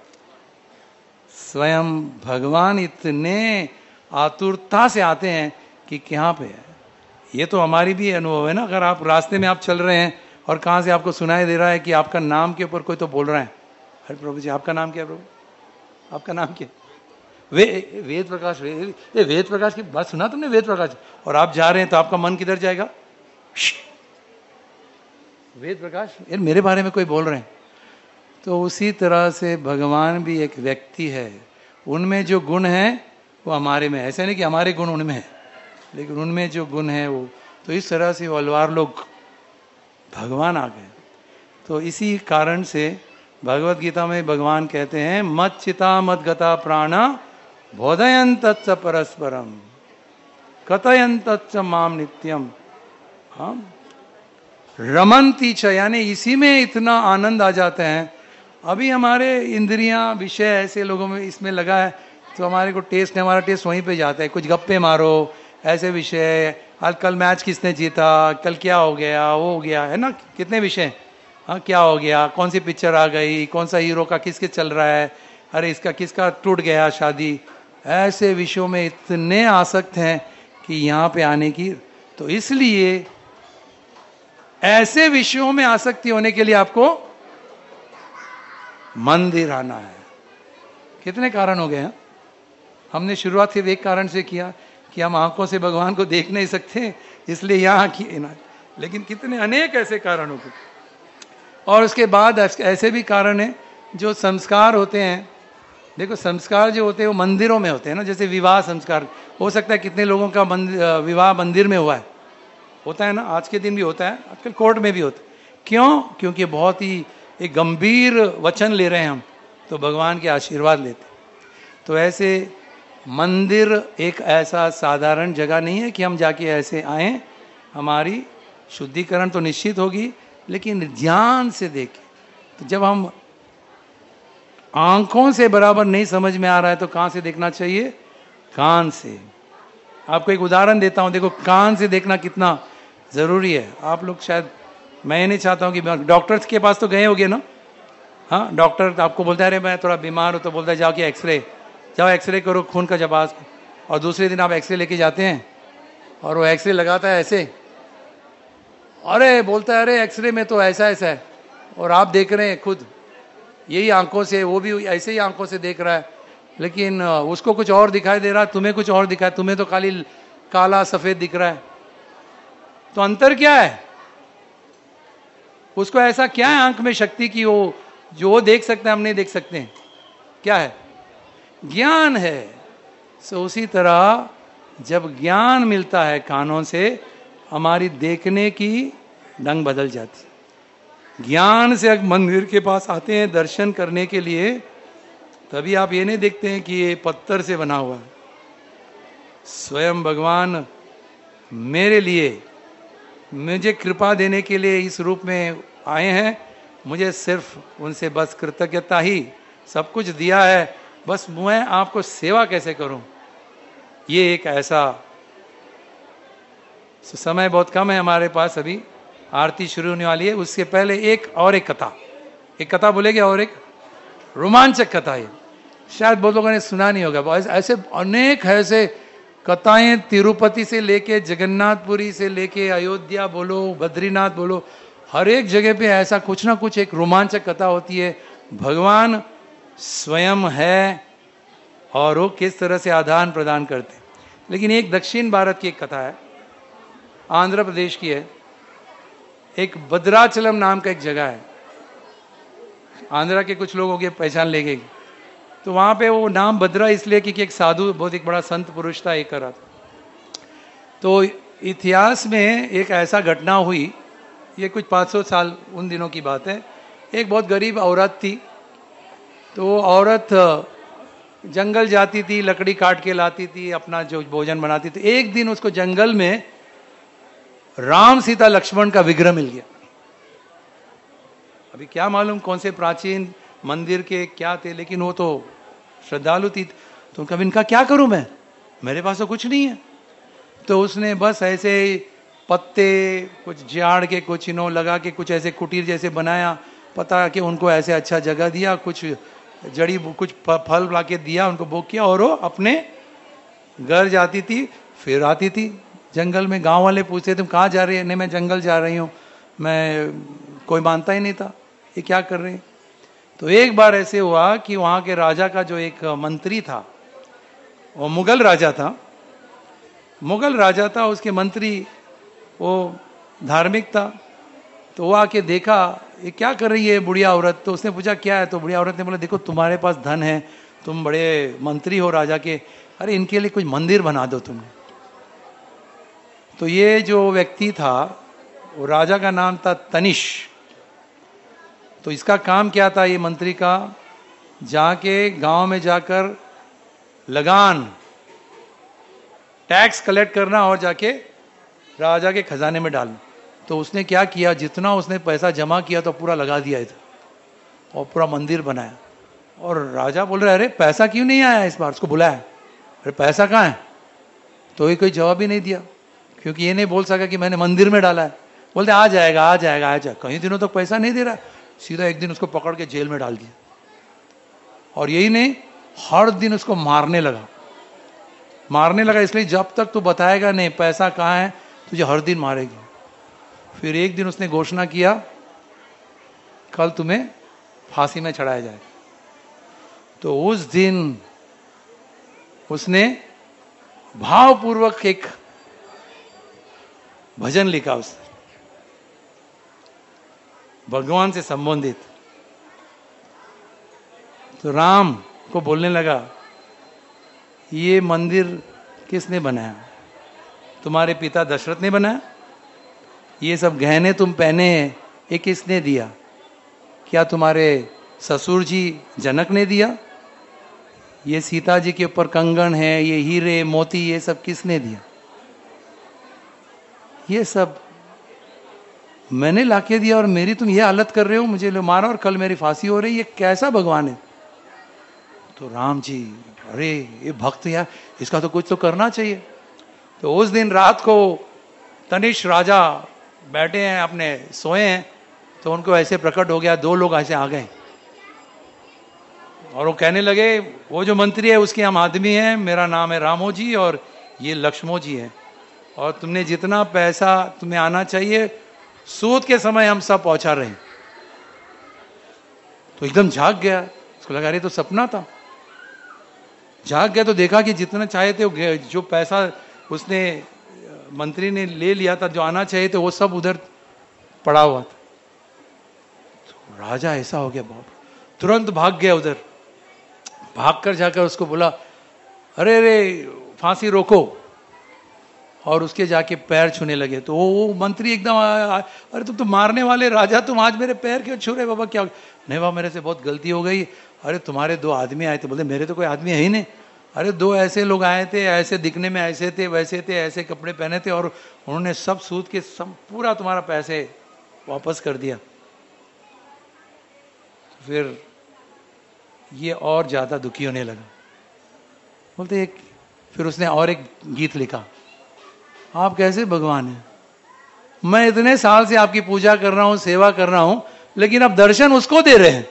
स्वयं भगवान इतने आतुरता से आते हैं कि कहाँ पे है। ये तो हमारी भी अनुभव है ना, अगर आप रास्ते में आप चल रहे हैं और कहाँ से आपको सुनाई दे रहा है कि आपका नाम के ऊपर कोई तो बोल रहा है, अरे प्रभु जी आपका नाम क्या है, प्रभु आपका नाम क्या? वेद प्रकाश, वेद प्रकाश की बात सुना तुमने, वेद प्रकाश, और आप जा रहे हैं तो आपका मन किधर जाएगा, वेद प्रकाश, यार मेरे बारे में कोई बोल रहे हैं। तो उसी तरह से भगवान भी एक व्यक्ति है, उनमें जो गुण है वो हमारे में है, ऐसा नहीं कि हमारे गुण उनमें है, लेकिन उनमें जो गुण है वो, तो इस तरह से वो अलवार लोग भगवान आ गए। तो इसी कारण से भगवत गीता में भगवान कहते हैं, मत चिता मत गता प्राणा बोधयन तत्स परस्परम कथयन तत्स माम नित्यम हम रमन्ति च, यानी इसी में इतना आनंद आ जाते हैं। अभी हमारे इंद्रियां विषय ऐसे लोगों में इसमें लगा है, तो हमारे को टेस्ट है, हमारा टेस्ट वहीं पे जाता है, कुछ गप्पे मारो ऐसे विषय, आज कल मैच किसने जीता, कल क्या हो गया, वो हो गया, है ना, कितने विषय, हाँ क्या हो गया, कौन सी पिक्चर आ गई, कौन सा हीरो का किसके चल रहा है, अरे इसका किसका टूट गया शादी, ऐसे विषयों में इतने आसक्त हैं कि यहाँ पे आने की। तो इसलिए ऐसे विषयों में आसक्ति होने के लिए आपको मंदिर आना है। कितने कारण हो गए हैं, हमने शुरुआत सिर्फ एक कारण से किया कि हम आंखों से भगवान को देख नहीं सकते, इसलिए यहाँ किए ना, लेकिन कितने अनेक ऐसे कारण हो गए। और उसके बाद ऐसे भी कारण हैं जो संस्कार होते हैं, देखो संस्कार जो होते हैं वो मंदिरों में होते हैं ना, जैसे विवाह संस्कार हो सकता है कितने लोगों का विवाह मंदिर में हुआ है, होता है ना, आज के दिन भी होता है, आजकल कोर्ट में भी होता है। क्यों? क्योंकि बहुत ही एक गंभीर वचन ले रहे हैं हम, तो भगवान के आशीर्वाद लेते। तो ऐसे मंदिर एक ऐसा साधारण जगह नहीं है कि हम जाके ऐसे आए, हमारी शुद्धिकरण तो निश्चित होगी, लेकिन ध्यान से देखें। तो जब हम आंखों से बराबर नहीं समझ में आ रहा है तो कहां से देखना चाहिए? कान से। आपको एक उदाहरण देता हूं, देखो कान से देखना कितना जरूरी है। आप लोग शायद, मैं नहीं चाहता हूं कि डॉक्टर्स के पास तो गए होगे ना, हाँ, डॉक्टर आपको बोलता है अरे मैं थोड़ा बीमार हूं, तो बोलता है जाओ कि एक्सरे, जाओ एक्सरे करो खून का जबास, और दूसरे दिन आप एक्सरे लेके जाते हैं और वो एक्सरे लगाता है ऐसे, अरे बोलता है अरे एक्सरे में तो ऐसा ऐसा है, और आप देख रहे हैं खुद यही आंखों से, वो भी ऐसे ही आंखों से देख रहा है, लेकिन उसको कुछ और दिखाई दे रहा है, तुम्हें कुछ और दिखाई, तुम्हें तो खाली काला सफेद दिख रहा है। तो अंतर क्या है? उसको ऐसा क्या है आंख में शक्ति की वो जो देख सकते हैं हम नहीं देख सकते हैं? क्या है? ज्ञान है। सो उसी तरह जब ज्ञान मिलता है कानों से, हमारी देखने की ढंग बदल जाती है। ज्ञान से मंदिर के पास आते हैं दर्शन करने के लिए, तभी आप ये नहीं देखते हैं कि ये पत्थर से बना हुआ है। स्वयं भगवान मेरे लिए, मुझे कृपा देने के लिए इस रूप में आए हैं। मुझे सिर्फ उनसे बस कृतज्ञता ही, सब कुछ दिया है, बस मैं आपको सेवा कैसे करूं, ये एक ऐसा। समय बहुत कम है हमारे पास, अभी आरती शुरू होने वाली है, उसके पहले एक कथा बोलेगे, और एक रोमांचक कथा है, शायद बहुत लोगों ने सुना नहीं होगा। ऐसे अनेक ऐसे कथाएं, तिरुपति से लेके जगन्नाथपुरी से लेके अयोध्या बोलो, बद्रीनाथ बोलो, हर एक जगह पे ऐसा कुछ ना कुछ एक रोमांचक कथा होती है। भगवान स्वयं है और वो किस तरह से आदान प्रदान करते हैं। लेकिन एक दक्षिण भारत की एक कथा है, आंध्र प्रदेश की है। एक भद्राचलम नाम का एक जगह है, आंध्रा के कुछ लोगों के पहचान ले गए। तो वहां पे वो नाम भद्रा इसलिए क्योंकि एक साधु, बहुत एक बड़ा संत पुरुष था, एक करा था। तो इतिहास में एक ऐसा घटना हुई, ये कुछ 500 साल उन दिनों की बात है। एक बहुत गरीब औरत थी, तो वो औरत जंगल जाती थी, लकड़ी काट के लाती थी, अपना जो भोजन बनाती थी। एक दिन उसको जंगल में राम सीता लक्ष्मण का विग्रह मिल गया। अभी क्या मालूम कौन से प्राचीन मंदिर के क्या थे, लेकिन वो तो श्रद्धालु थी। तो कभी इनका क्या करूं मैं, मेरे पास तो कुछ नहीं है। तो उसने बस ऐसे पत्ते कुछ झाड़ के, कुछ इनो लगा के, कुछ ऐसे कुटीर जैसे बनाया, पता कि उनको ऐसे अच्छा जगह दिया, कुछ जड़ी कुछ फल ला के दिया, उनको भोग किया, और वो अपने घर जाती थी, फिर आती थी जंगल में। गांव वाले पूछते तुम कहाँ जा रही है? नहीं मैं जंगल जा रही हूँ। मैं, कोई मानता ही नहीं था ये क्या कर रहे हैं। तो एक बार ऐसे हुआ कि वहां के राजा का जो एक मंत्री था, वो मुगल राजा था, उसके मंत्री वो धार्मिक था। तो वो आके देखा ये क्या कर रही है बुढ़िया औरत। तो उसने पूछा क्या है? तो बुढ़िया औरत ने बोला देखो तुम्हारे पास धन है, तुम बड़े मंत्री हो राजा के, अरे इनके लिए कुछ मंदिर बना दो तुम। तो ये जो व्यक्ति था, वो राजा का नाम था तनिष। तो इसका काम क्या था, ये मंत्री का, जाके गांव में जाकर लगान, टैक्स कलेक्ट करना और जाके राजा के खजाने में डालना। तो उसने क्या किया, जितना उसने पैसा जमा किया तो पूरा लगा दिया था और पूरा मंदिर बनाया। और राजा बोल रहा है अरे पैसा क्यों नहीं आया इस बार? उसको बुलाया, अरे पैसा कहाँ है? तो ये कोई जवाब ही नहीं दिया, क्योंकि ये नहीं बोल सका कि मैंने मंदिर में डाला है। बोलते आ जाएगा। कई दिनों तक पैसा नहीं दे रहा, सीधा एक दिन उसको पकड़ के जेल में डाल दिया। और यही नहीं, हर दिन उसको मारने लगा, इसलिए जब तक तू बताएगा नहीं पैसा कहाँ है, तुझे हर दिन मारेगी। फिर एक दिन उसने घोषणा किया कल तुम्हें फांसी में चढ़ाया जाएगा। तो उस दिन उसने भावपूर्वक एक भजन लिखा, उसने भगवान से संबंधित। तो राम को बोलने लगा, ये मंदिर किसने बनाया? तुम्हारे पिता दशरथ ने बनाया? ये सब गहने तुम पहने हैं, ये किसने दिया? क्या तुम्हारे ससुर जी जनक ने दिया? ये सीता जी के ऊपर कंगन है, ये हीरे मोती, ये सब किसने दिया? ये सब मैंने लाके दिया और मेरी तुम ये हालत कर रहे हो, मुझे लो मारा और कल मेरी फांसी हो रही, ये कैसा भगवान है? तो राम जी, अरे ये भक्त यार, इसका तो कुछ तो करना चाहिए। तो उस दिन रात को तनिष्क राजा बैठे हैं, अपने सोए हैं, तो उनको ऐसे प्रकट हो गया, दो लोग ऐसे आ गए और वो कहने लगे, वो जो मंत्री है उसके हम आदमी हैं, मेरा नाम है रामो जी और ये लक्ष्मो जी है, और तुमने जितना पैसा तुम्हें आना चाहिए सूद के समय हम सब पहुंचा रहे हैं। तो एकदम जाग गया, उसको लगा रही तो सपना था। जाग गया तो देखा कि जितना चाहे थे जो पैसा उसने मंत्री ने ले लिया था, जो आना चाहिए थे, वो सब उधर पड़ा हुआ था। तो राजा ऐसा हो गया, बाप, तुरंत भाग गया उधर, भागकर जाकर उसको बोला, अरे अरे फांसी रोको, और उसके जाके पैर छूने लगे। तो वो मंत्री एकदम अरे तुम तो मारने वाले राजा, तुम आज मेरे पैर क्यों छू रहे? बाबा क्या? नहीं बाबा, मेरे से बहुत गलती हो गई। अरे तुम्हारे दो आदमी आए थे। बोलते मेरे तो कोई आदमी है ही नहीं। अरे दो ऐसे लोग आए थे, ऐसे दिखने में ऐसे थे, वैसे थे, ऐसे कपड़े पहने थे, और उन्होंने सब सूद के सब पूरा तुम्हारा पैसे वापस कर दिया। फिर ये और ज्यादा दुखी होने लगा। बोलते एक, फिर उसने और एक गीत लिखा, आप कैसे भगवान हैं? मैं इतने साल से आपकी पूजा कर रहा हूं, सेवा कर रहा हूं, लेकिन अब दर्शन उसको दे रहे हैं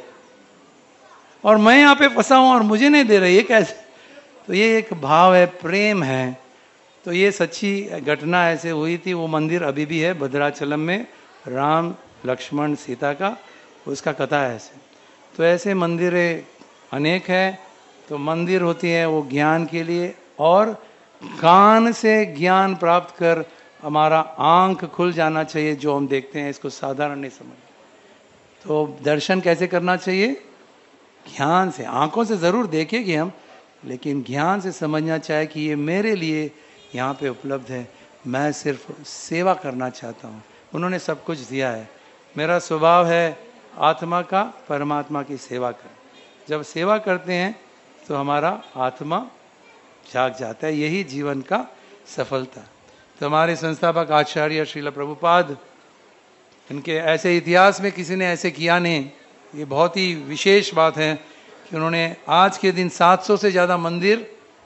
और मैं यहां पे फंसा हूं और मुझे नहीं दे रहे, ये कैसे? तो ये एक भाव है, प्रेम है। तो ये सच्ची घटना ऐसे हुई थी। वो मंदिर अभी भी है भद्राचलम में, राम लक्ष्मण सीता का, उसका कथा है ऐसे। तो ऐसे मंदिर अनेक है। तो मंदिर होती है वो ज्ञान के लिए, और कान से ज्ञान प्राप्त कर हमारा आंख खुल जाना चाहिए। जो हम देखते हैं इसको साधारण नहीं समझ। तो दर्शन कैसे करना चाहिए? ज्ञान से। आंखों से जरूर देखेंगे हम, लेकिन ज्ञान से समझना चाहिए कि ये मेरे लिए यहाँ पे उपलब्ध है, मैं सिर्फ सेवा करना चाहता हूँ। उन्होंने सब कुछ दिया है। मेरा स्वभाव है आत्मा का परमात्मा की सेवा कर। जब सेवा करते हैं तो हमारा आत्मा जाग जाता है। यही जीवन का सफलता। तो हमारे संस्थापक आचार्य श्रील प्रभुपाद, इनके ऐसे इतिहास में किसी ने ऐसे किया नहीं। ये बहुत ही विशेष बात है कि उन्होंने आज के दिन 700 से ज़्यादा मंदिर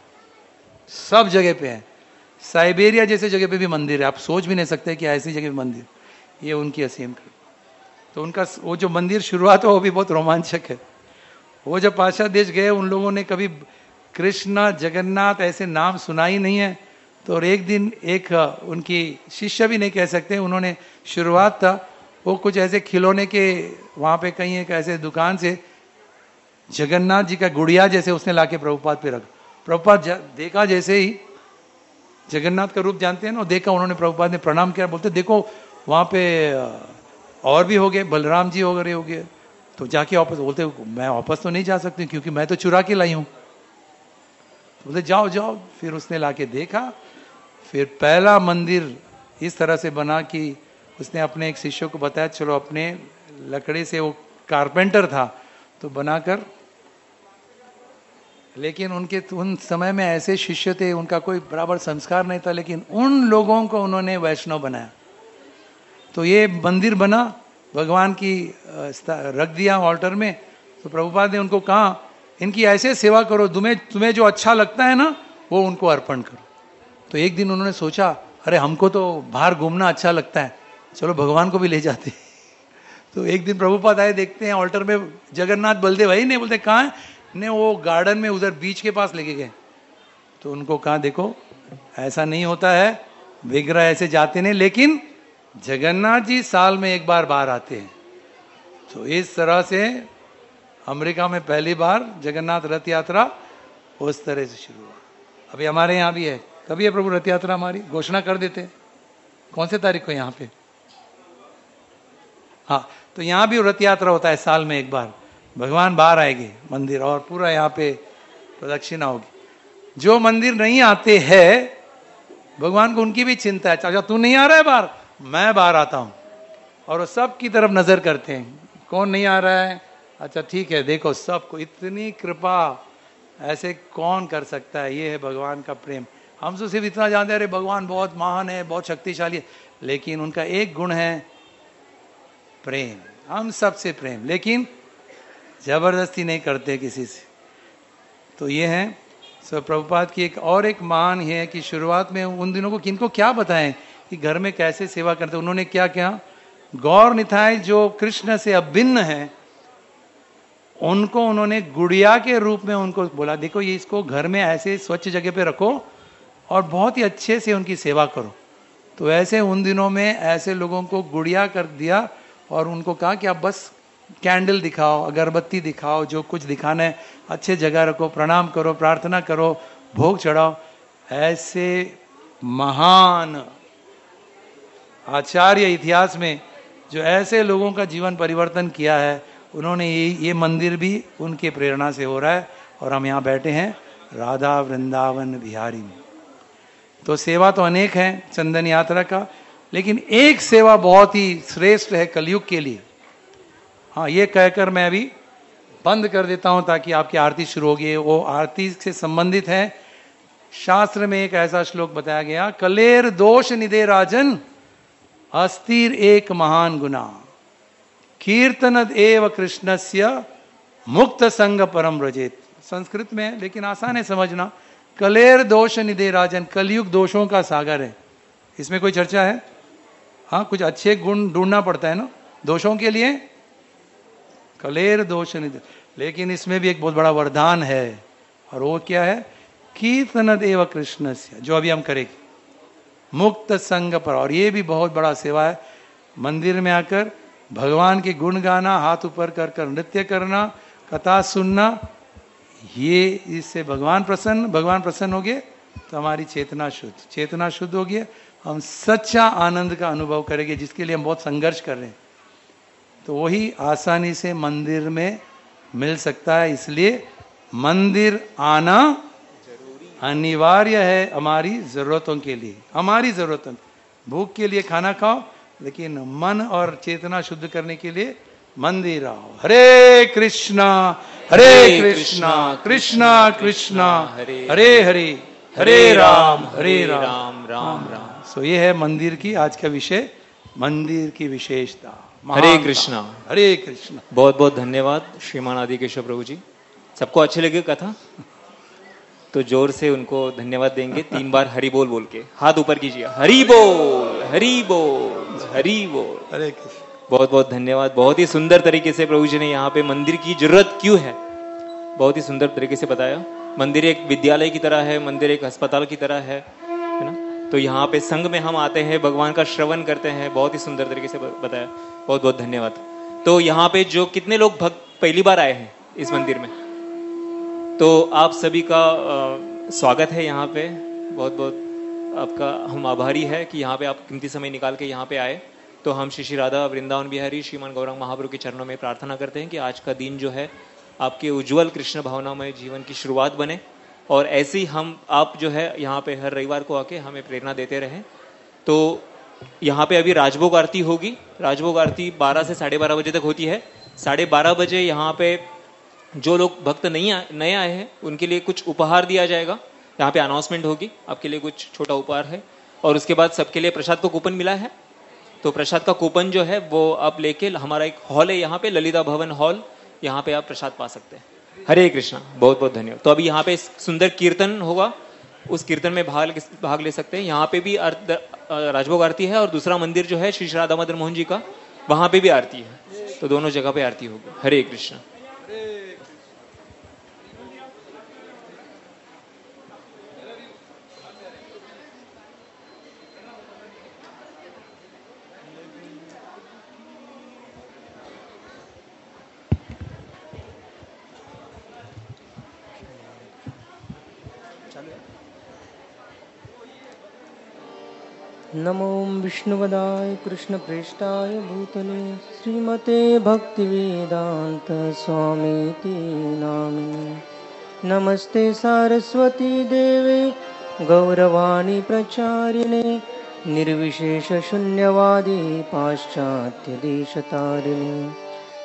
सब जगह पे है। साइबेरिया जैसे जगह पे भी मंदिर है, आप सोच भी नहीं सकते कि ऐसी जगह पे मंदिर। ये उनकी असीम कृपा। तो उनका वो जो मंदिर शुरुआत हो वो भी बहुत रोमांचक है। वो जब पाश्चात्य देश गए, उन लोगों ने कभी कृष्ण जगन्नाथ ऐसे नाम सुना ही नहीं है। तो और एक दिन एक उनकी शिष्य भी नहीं कह सकते, उन्होंने शुरुआत था वो कुछ ऐसे खिलौने के वहाँ पे कहीं एक ऐसे दुकान से जगन्नाथ जी का गुड़िया जैसे उसने लाके प्रभुपाद पे रखा। प्रभुपाद देखा, जैसे ही जगन्नाथ का रूप जानते हैं ना, देखा उन्होंने, प्रभुपाद ने प्रणाम किया, बोलते देखो वहाँ पे और भी हो गए, बलराम जी हो गए। तो जाके वापस, बोलते मैं वापस तो नहीं जा सकती क्योंकि मैं तो चुरा के लाई हूँ। तो बोलते जाओ जाओ। फिर उसने लाके देखा। फिर पहला मंदिर इस तरह से बना कि उसने अपने एक शिष्य को बताया, चलो अपने लकड़ी से, वो कारपेंटर था, तो बनाकर। लेकिन उनके उन समय में ऐसे शिष्य थे, उनका कोई बराबर संस्कार नहीं था, लेकिन उन लोगों को उन्होंने वैष्णव बनाया। तो ये मंदिर बना, भगवान की रख दिया ऑल्टर में। तो प्रभुपाद ने उनको कहा, इनकी ऐसे सेवा करो, तुम्हें जो अच्छा लगता है ना वो उनको अर्पण करो। तो एक दिन उन्होंने सोचा, अरे हमको तो बाहर घूमना अच्छा लगता है, चलो भगवान को भी ले जाते। तो एक दिन प्रभुपाद आए, देखते हैं ऑल्टर में जगन्नाथ बलदेव भाई नहीं, बोलते कहाँ है? ने वो गार्डन में उधर बीच के पास लेके गए। तो उनको कहा, देखो ऐसा नहीं होता है, विग्रह ऐसे जाते नहीं, लेकिन जगन्नाथ जी साल में एक बार बाहर आते हैं। तो इस तरह से अमेरिका में पहली बार जगन्नाथ रथ यात्रा उस तरह से शुरू हुआ। अभी हमारे यहाँ भी है। कभी है प्रभु रथ यात्रा? हमारी घोषणा कर देते, कौन से तारीख को यहाँ पे? हाँ, तो यहाँ भी रथ यात्रा होता है साल में एक बार। भगवान बाहर आएंगे मंदिर और पूरा यहाँ पे प्रदक्षिणा होगी। जो मंदिर नहीं आते हैं भगवान को उनकी भी चिंता है, अच्छा तू नहीं आ रहा है बाहर, मैं बाहर आता हूँ। और वो सब की तरफ नजर करते हैं, कौन नहीं आ रहा है, अच्छा ठीक है देखो सबको, इतनी कृपा ऐसे कौन कर सकता है। ये है भगवान का प्रेम। हम तो सिर्फ इतना जानते हैं अरे भगवान बहुत महान है, बहुत शक्तिशाली है, लेकिन उनका एक गुण है प्रेम, हम सबसे प्रेम, लेकिन जबरदस्ती नहीं करते किसी से। तो ये है सो प्रभुपाद की एक मान है कि शुरुआत में उन दिनों को किनको क्या बताएं कि घर में कैसे सेवा करते। उन्होंने क्या क्या, गौर निताई जो कृष्ण से अभिन्न है उनको उन्होंने गुड़िया के रूप में उनको बोला, देखो ये इसको घर में ऐसे स्वच्छ जगह पे रखो और बहुत ही अच्छे से उनकी सेवा करो। तो ऐसे उन दिनों में ऐसे लोगों को गुड़िया कर दिया और उनको कहा कि आप बस कैंडल दिखाओ, अगरबत्ती दिखाओ, जो कुछ दिखाना है अच्छे जगह रखो, प्रणाम करो, प्रार्थना करो, भोग चढ़ाओ। ऐसे महान आचार्य इतिहास में जो ऐसे लोगों का जीवन परिवर्तन किया है, उन्होंने ये मंदिर भी उनके प्रेरणा से हो रहा है। और हम यहाँ बैठे हैं राधा वृंदावन बिहारी में। तो सेवा तो अनेक है चंदन यात्रा का, लेकिन एक सेवा बहुत ही श्रेष्ठ है कलयुग के लिए। हाँ, ये कहकर मैं अभी बंद कर देता हूं ताकि आपकी आरती शुरू होगी। वो आरती से संबंधित है। शास्त्र में एक ऐसा श्लोक बताया गया, कलेर दोष निदे राजन अस्थिर एक महान गुना कीर्तनद एव कृष्णस्य मुक्त संग परम व्रजेत। संस्कृत में है लेकिन आसान है समझना। कलेर दोष निदे राजन, कलयुग दोषों का सागर है। इसमें कोई चर्चा है? हाँ, कुछ अच्छे गुण ढूंढना पड़ता है ना दोषों के लिए। कलेर दोष निदे, लेकिन इसमें भी एक बहुत बड़ा वरदान है और वो क्या है, कीर्तनद एव कृष्णस्य, जो अभी हम करेंगे मुक्त संग पर। और ये भी बहुत बड़ा सेवा है, मंदिर में आकर भगवान के गुण गाना, हाथ ऊपर कर कर नृत्य करना, कथा सुनना। ये इससे भगवान प्रसन्न हो गए तो हमारी चेतना शुद्ध हो गई, हम सच्चा आनंद का अनुभव करेंगे जिसके लिए हम बहुत संघर्ष कर रहे हैं। तो वही आसानी से मंदिर में मिल सकता है। इसलिए मंदिर आना अनिवार्य है हमारी जरूरतों के लिए, हमारी जरूरतों। भूख के लिए खाना खाओ, लेकिन मन और चेतना शुद्ध करने के लिए मंदिर आओ। हरे कृष्णा कृष्णा कृष्णा हरे हरे, हरे राम राम राम। सो ये है मंदिर की आज का विषय, मंदिर की विशेषता। हरे कृष्णा। हरे कृष्णा। बहुत बहुत धन्यवाद श्रीमान आदि केशव प्रभु जी। सबको अच्छी लगी कथा? तो जोर से उनको धन्यवाद देंगे 3 बार हरि बोल बोल के। हाथ ऊपर कीजिए, हरि बोल हरि बोल हरि बोल। हरे कृष्ण। बहुत बहुत धन्यवाद। बहुत ही सुंदर तरीके से प्रभु जी ने यहाँ पे मंदिर की जरूरत क्यों है बहुत ही सुंदर तरीके से बताया। मंदिर एक विद्यालय की तरह है, मंदिर एक अस्पताल की तरह है ना। तो यहाँ पे संघ में हम आते हैं, भगवान का श्रवण करते हैं। बहुत ही सुंदर तरीके से बताया, बहुत बहुत धन्यवाद। तो यहाँ पे जो कितने लोग भक्त पहली बार आए हैं इस मंदिर में, तो आप सभी का स्वागत है यहाँ पे। बहुत बहुत आपका हम आभारी है कि यहाँ पे आप कीमती समय निकाल के यहाँ पे आए। तो हम श्री श्री राधा वृंदावन बिहारी श्रीमान गौरांग महाप्रभु के चरणों में प्रार्थना करते हैं कि आज का दिन जो है आपके उज्जवल कृष्ण भावनामय जीवन की शुरुआत बने। और ऐसे ही हम आप जो है यहाँ पे हर रविवार को आके हमें प्रेरणा देते रहें। तो यहाँ पे अभी राजभोग आरती होगी। राजभोग आरती 12 से 12:30 बजे तक होती है। 12:30 बजे यहाँ पे जो लोग भक्त नए आए हैं उनके लिए कुछ उपहार दिया जाएगा। यहाँ पे अनाउंसमेंट होगी, आपके लिए कुछ छोटा उपहार है। और उसके बाद सबके लिए प्रसाद का कूपन मिला है। तो प्रसाद का कूपन जो है वो आप लेके, हमारा एक हॉल है यहाँ पे ललिता भवन हॉल, यहाँ पे आप प्रसाद पा सकते हैं। हरे कृष्णा। बहुत बहुत धन्यवाद। तो अभी यहाँ पे सुंदर कीर्तन होगा, उस कीर्तन में भाग ले सकते हैं। यहाँ पे भी राजभोग आरती है और दूसरा मंदिर जो है श्री राधा मदन मोहन जी का, वहां पे भी आरती है। तो दोनों जगह पे आरती होगी। हरे कृष्णा। नमो विष्णुवदाय कृष्णप्रेष्ठाय भूतले श्रीमते भक्तिवेदांत स्वामीति नामिने। नमस्ते सारस्वती देवे गौरवाणी प्रचारिणे निर्विशेष शून्यवादी पाश्चात्य देशतारिणे।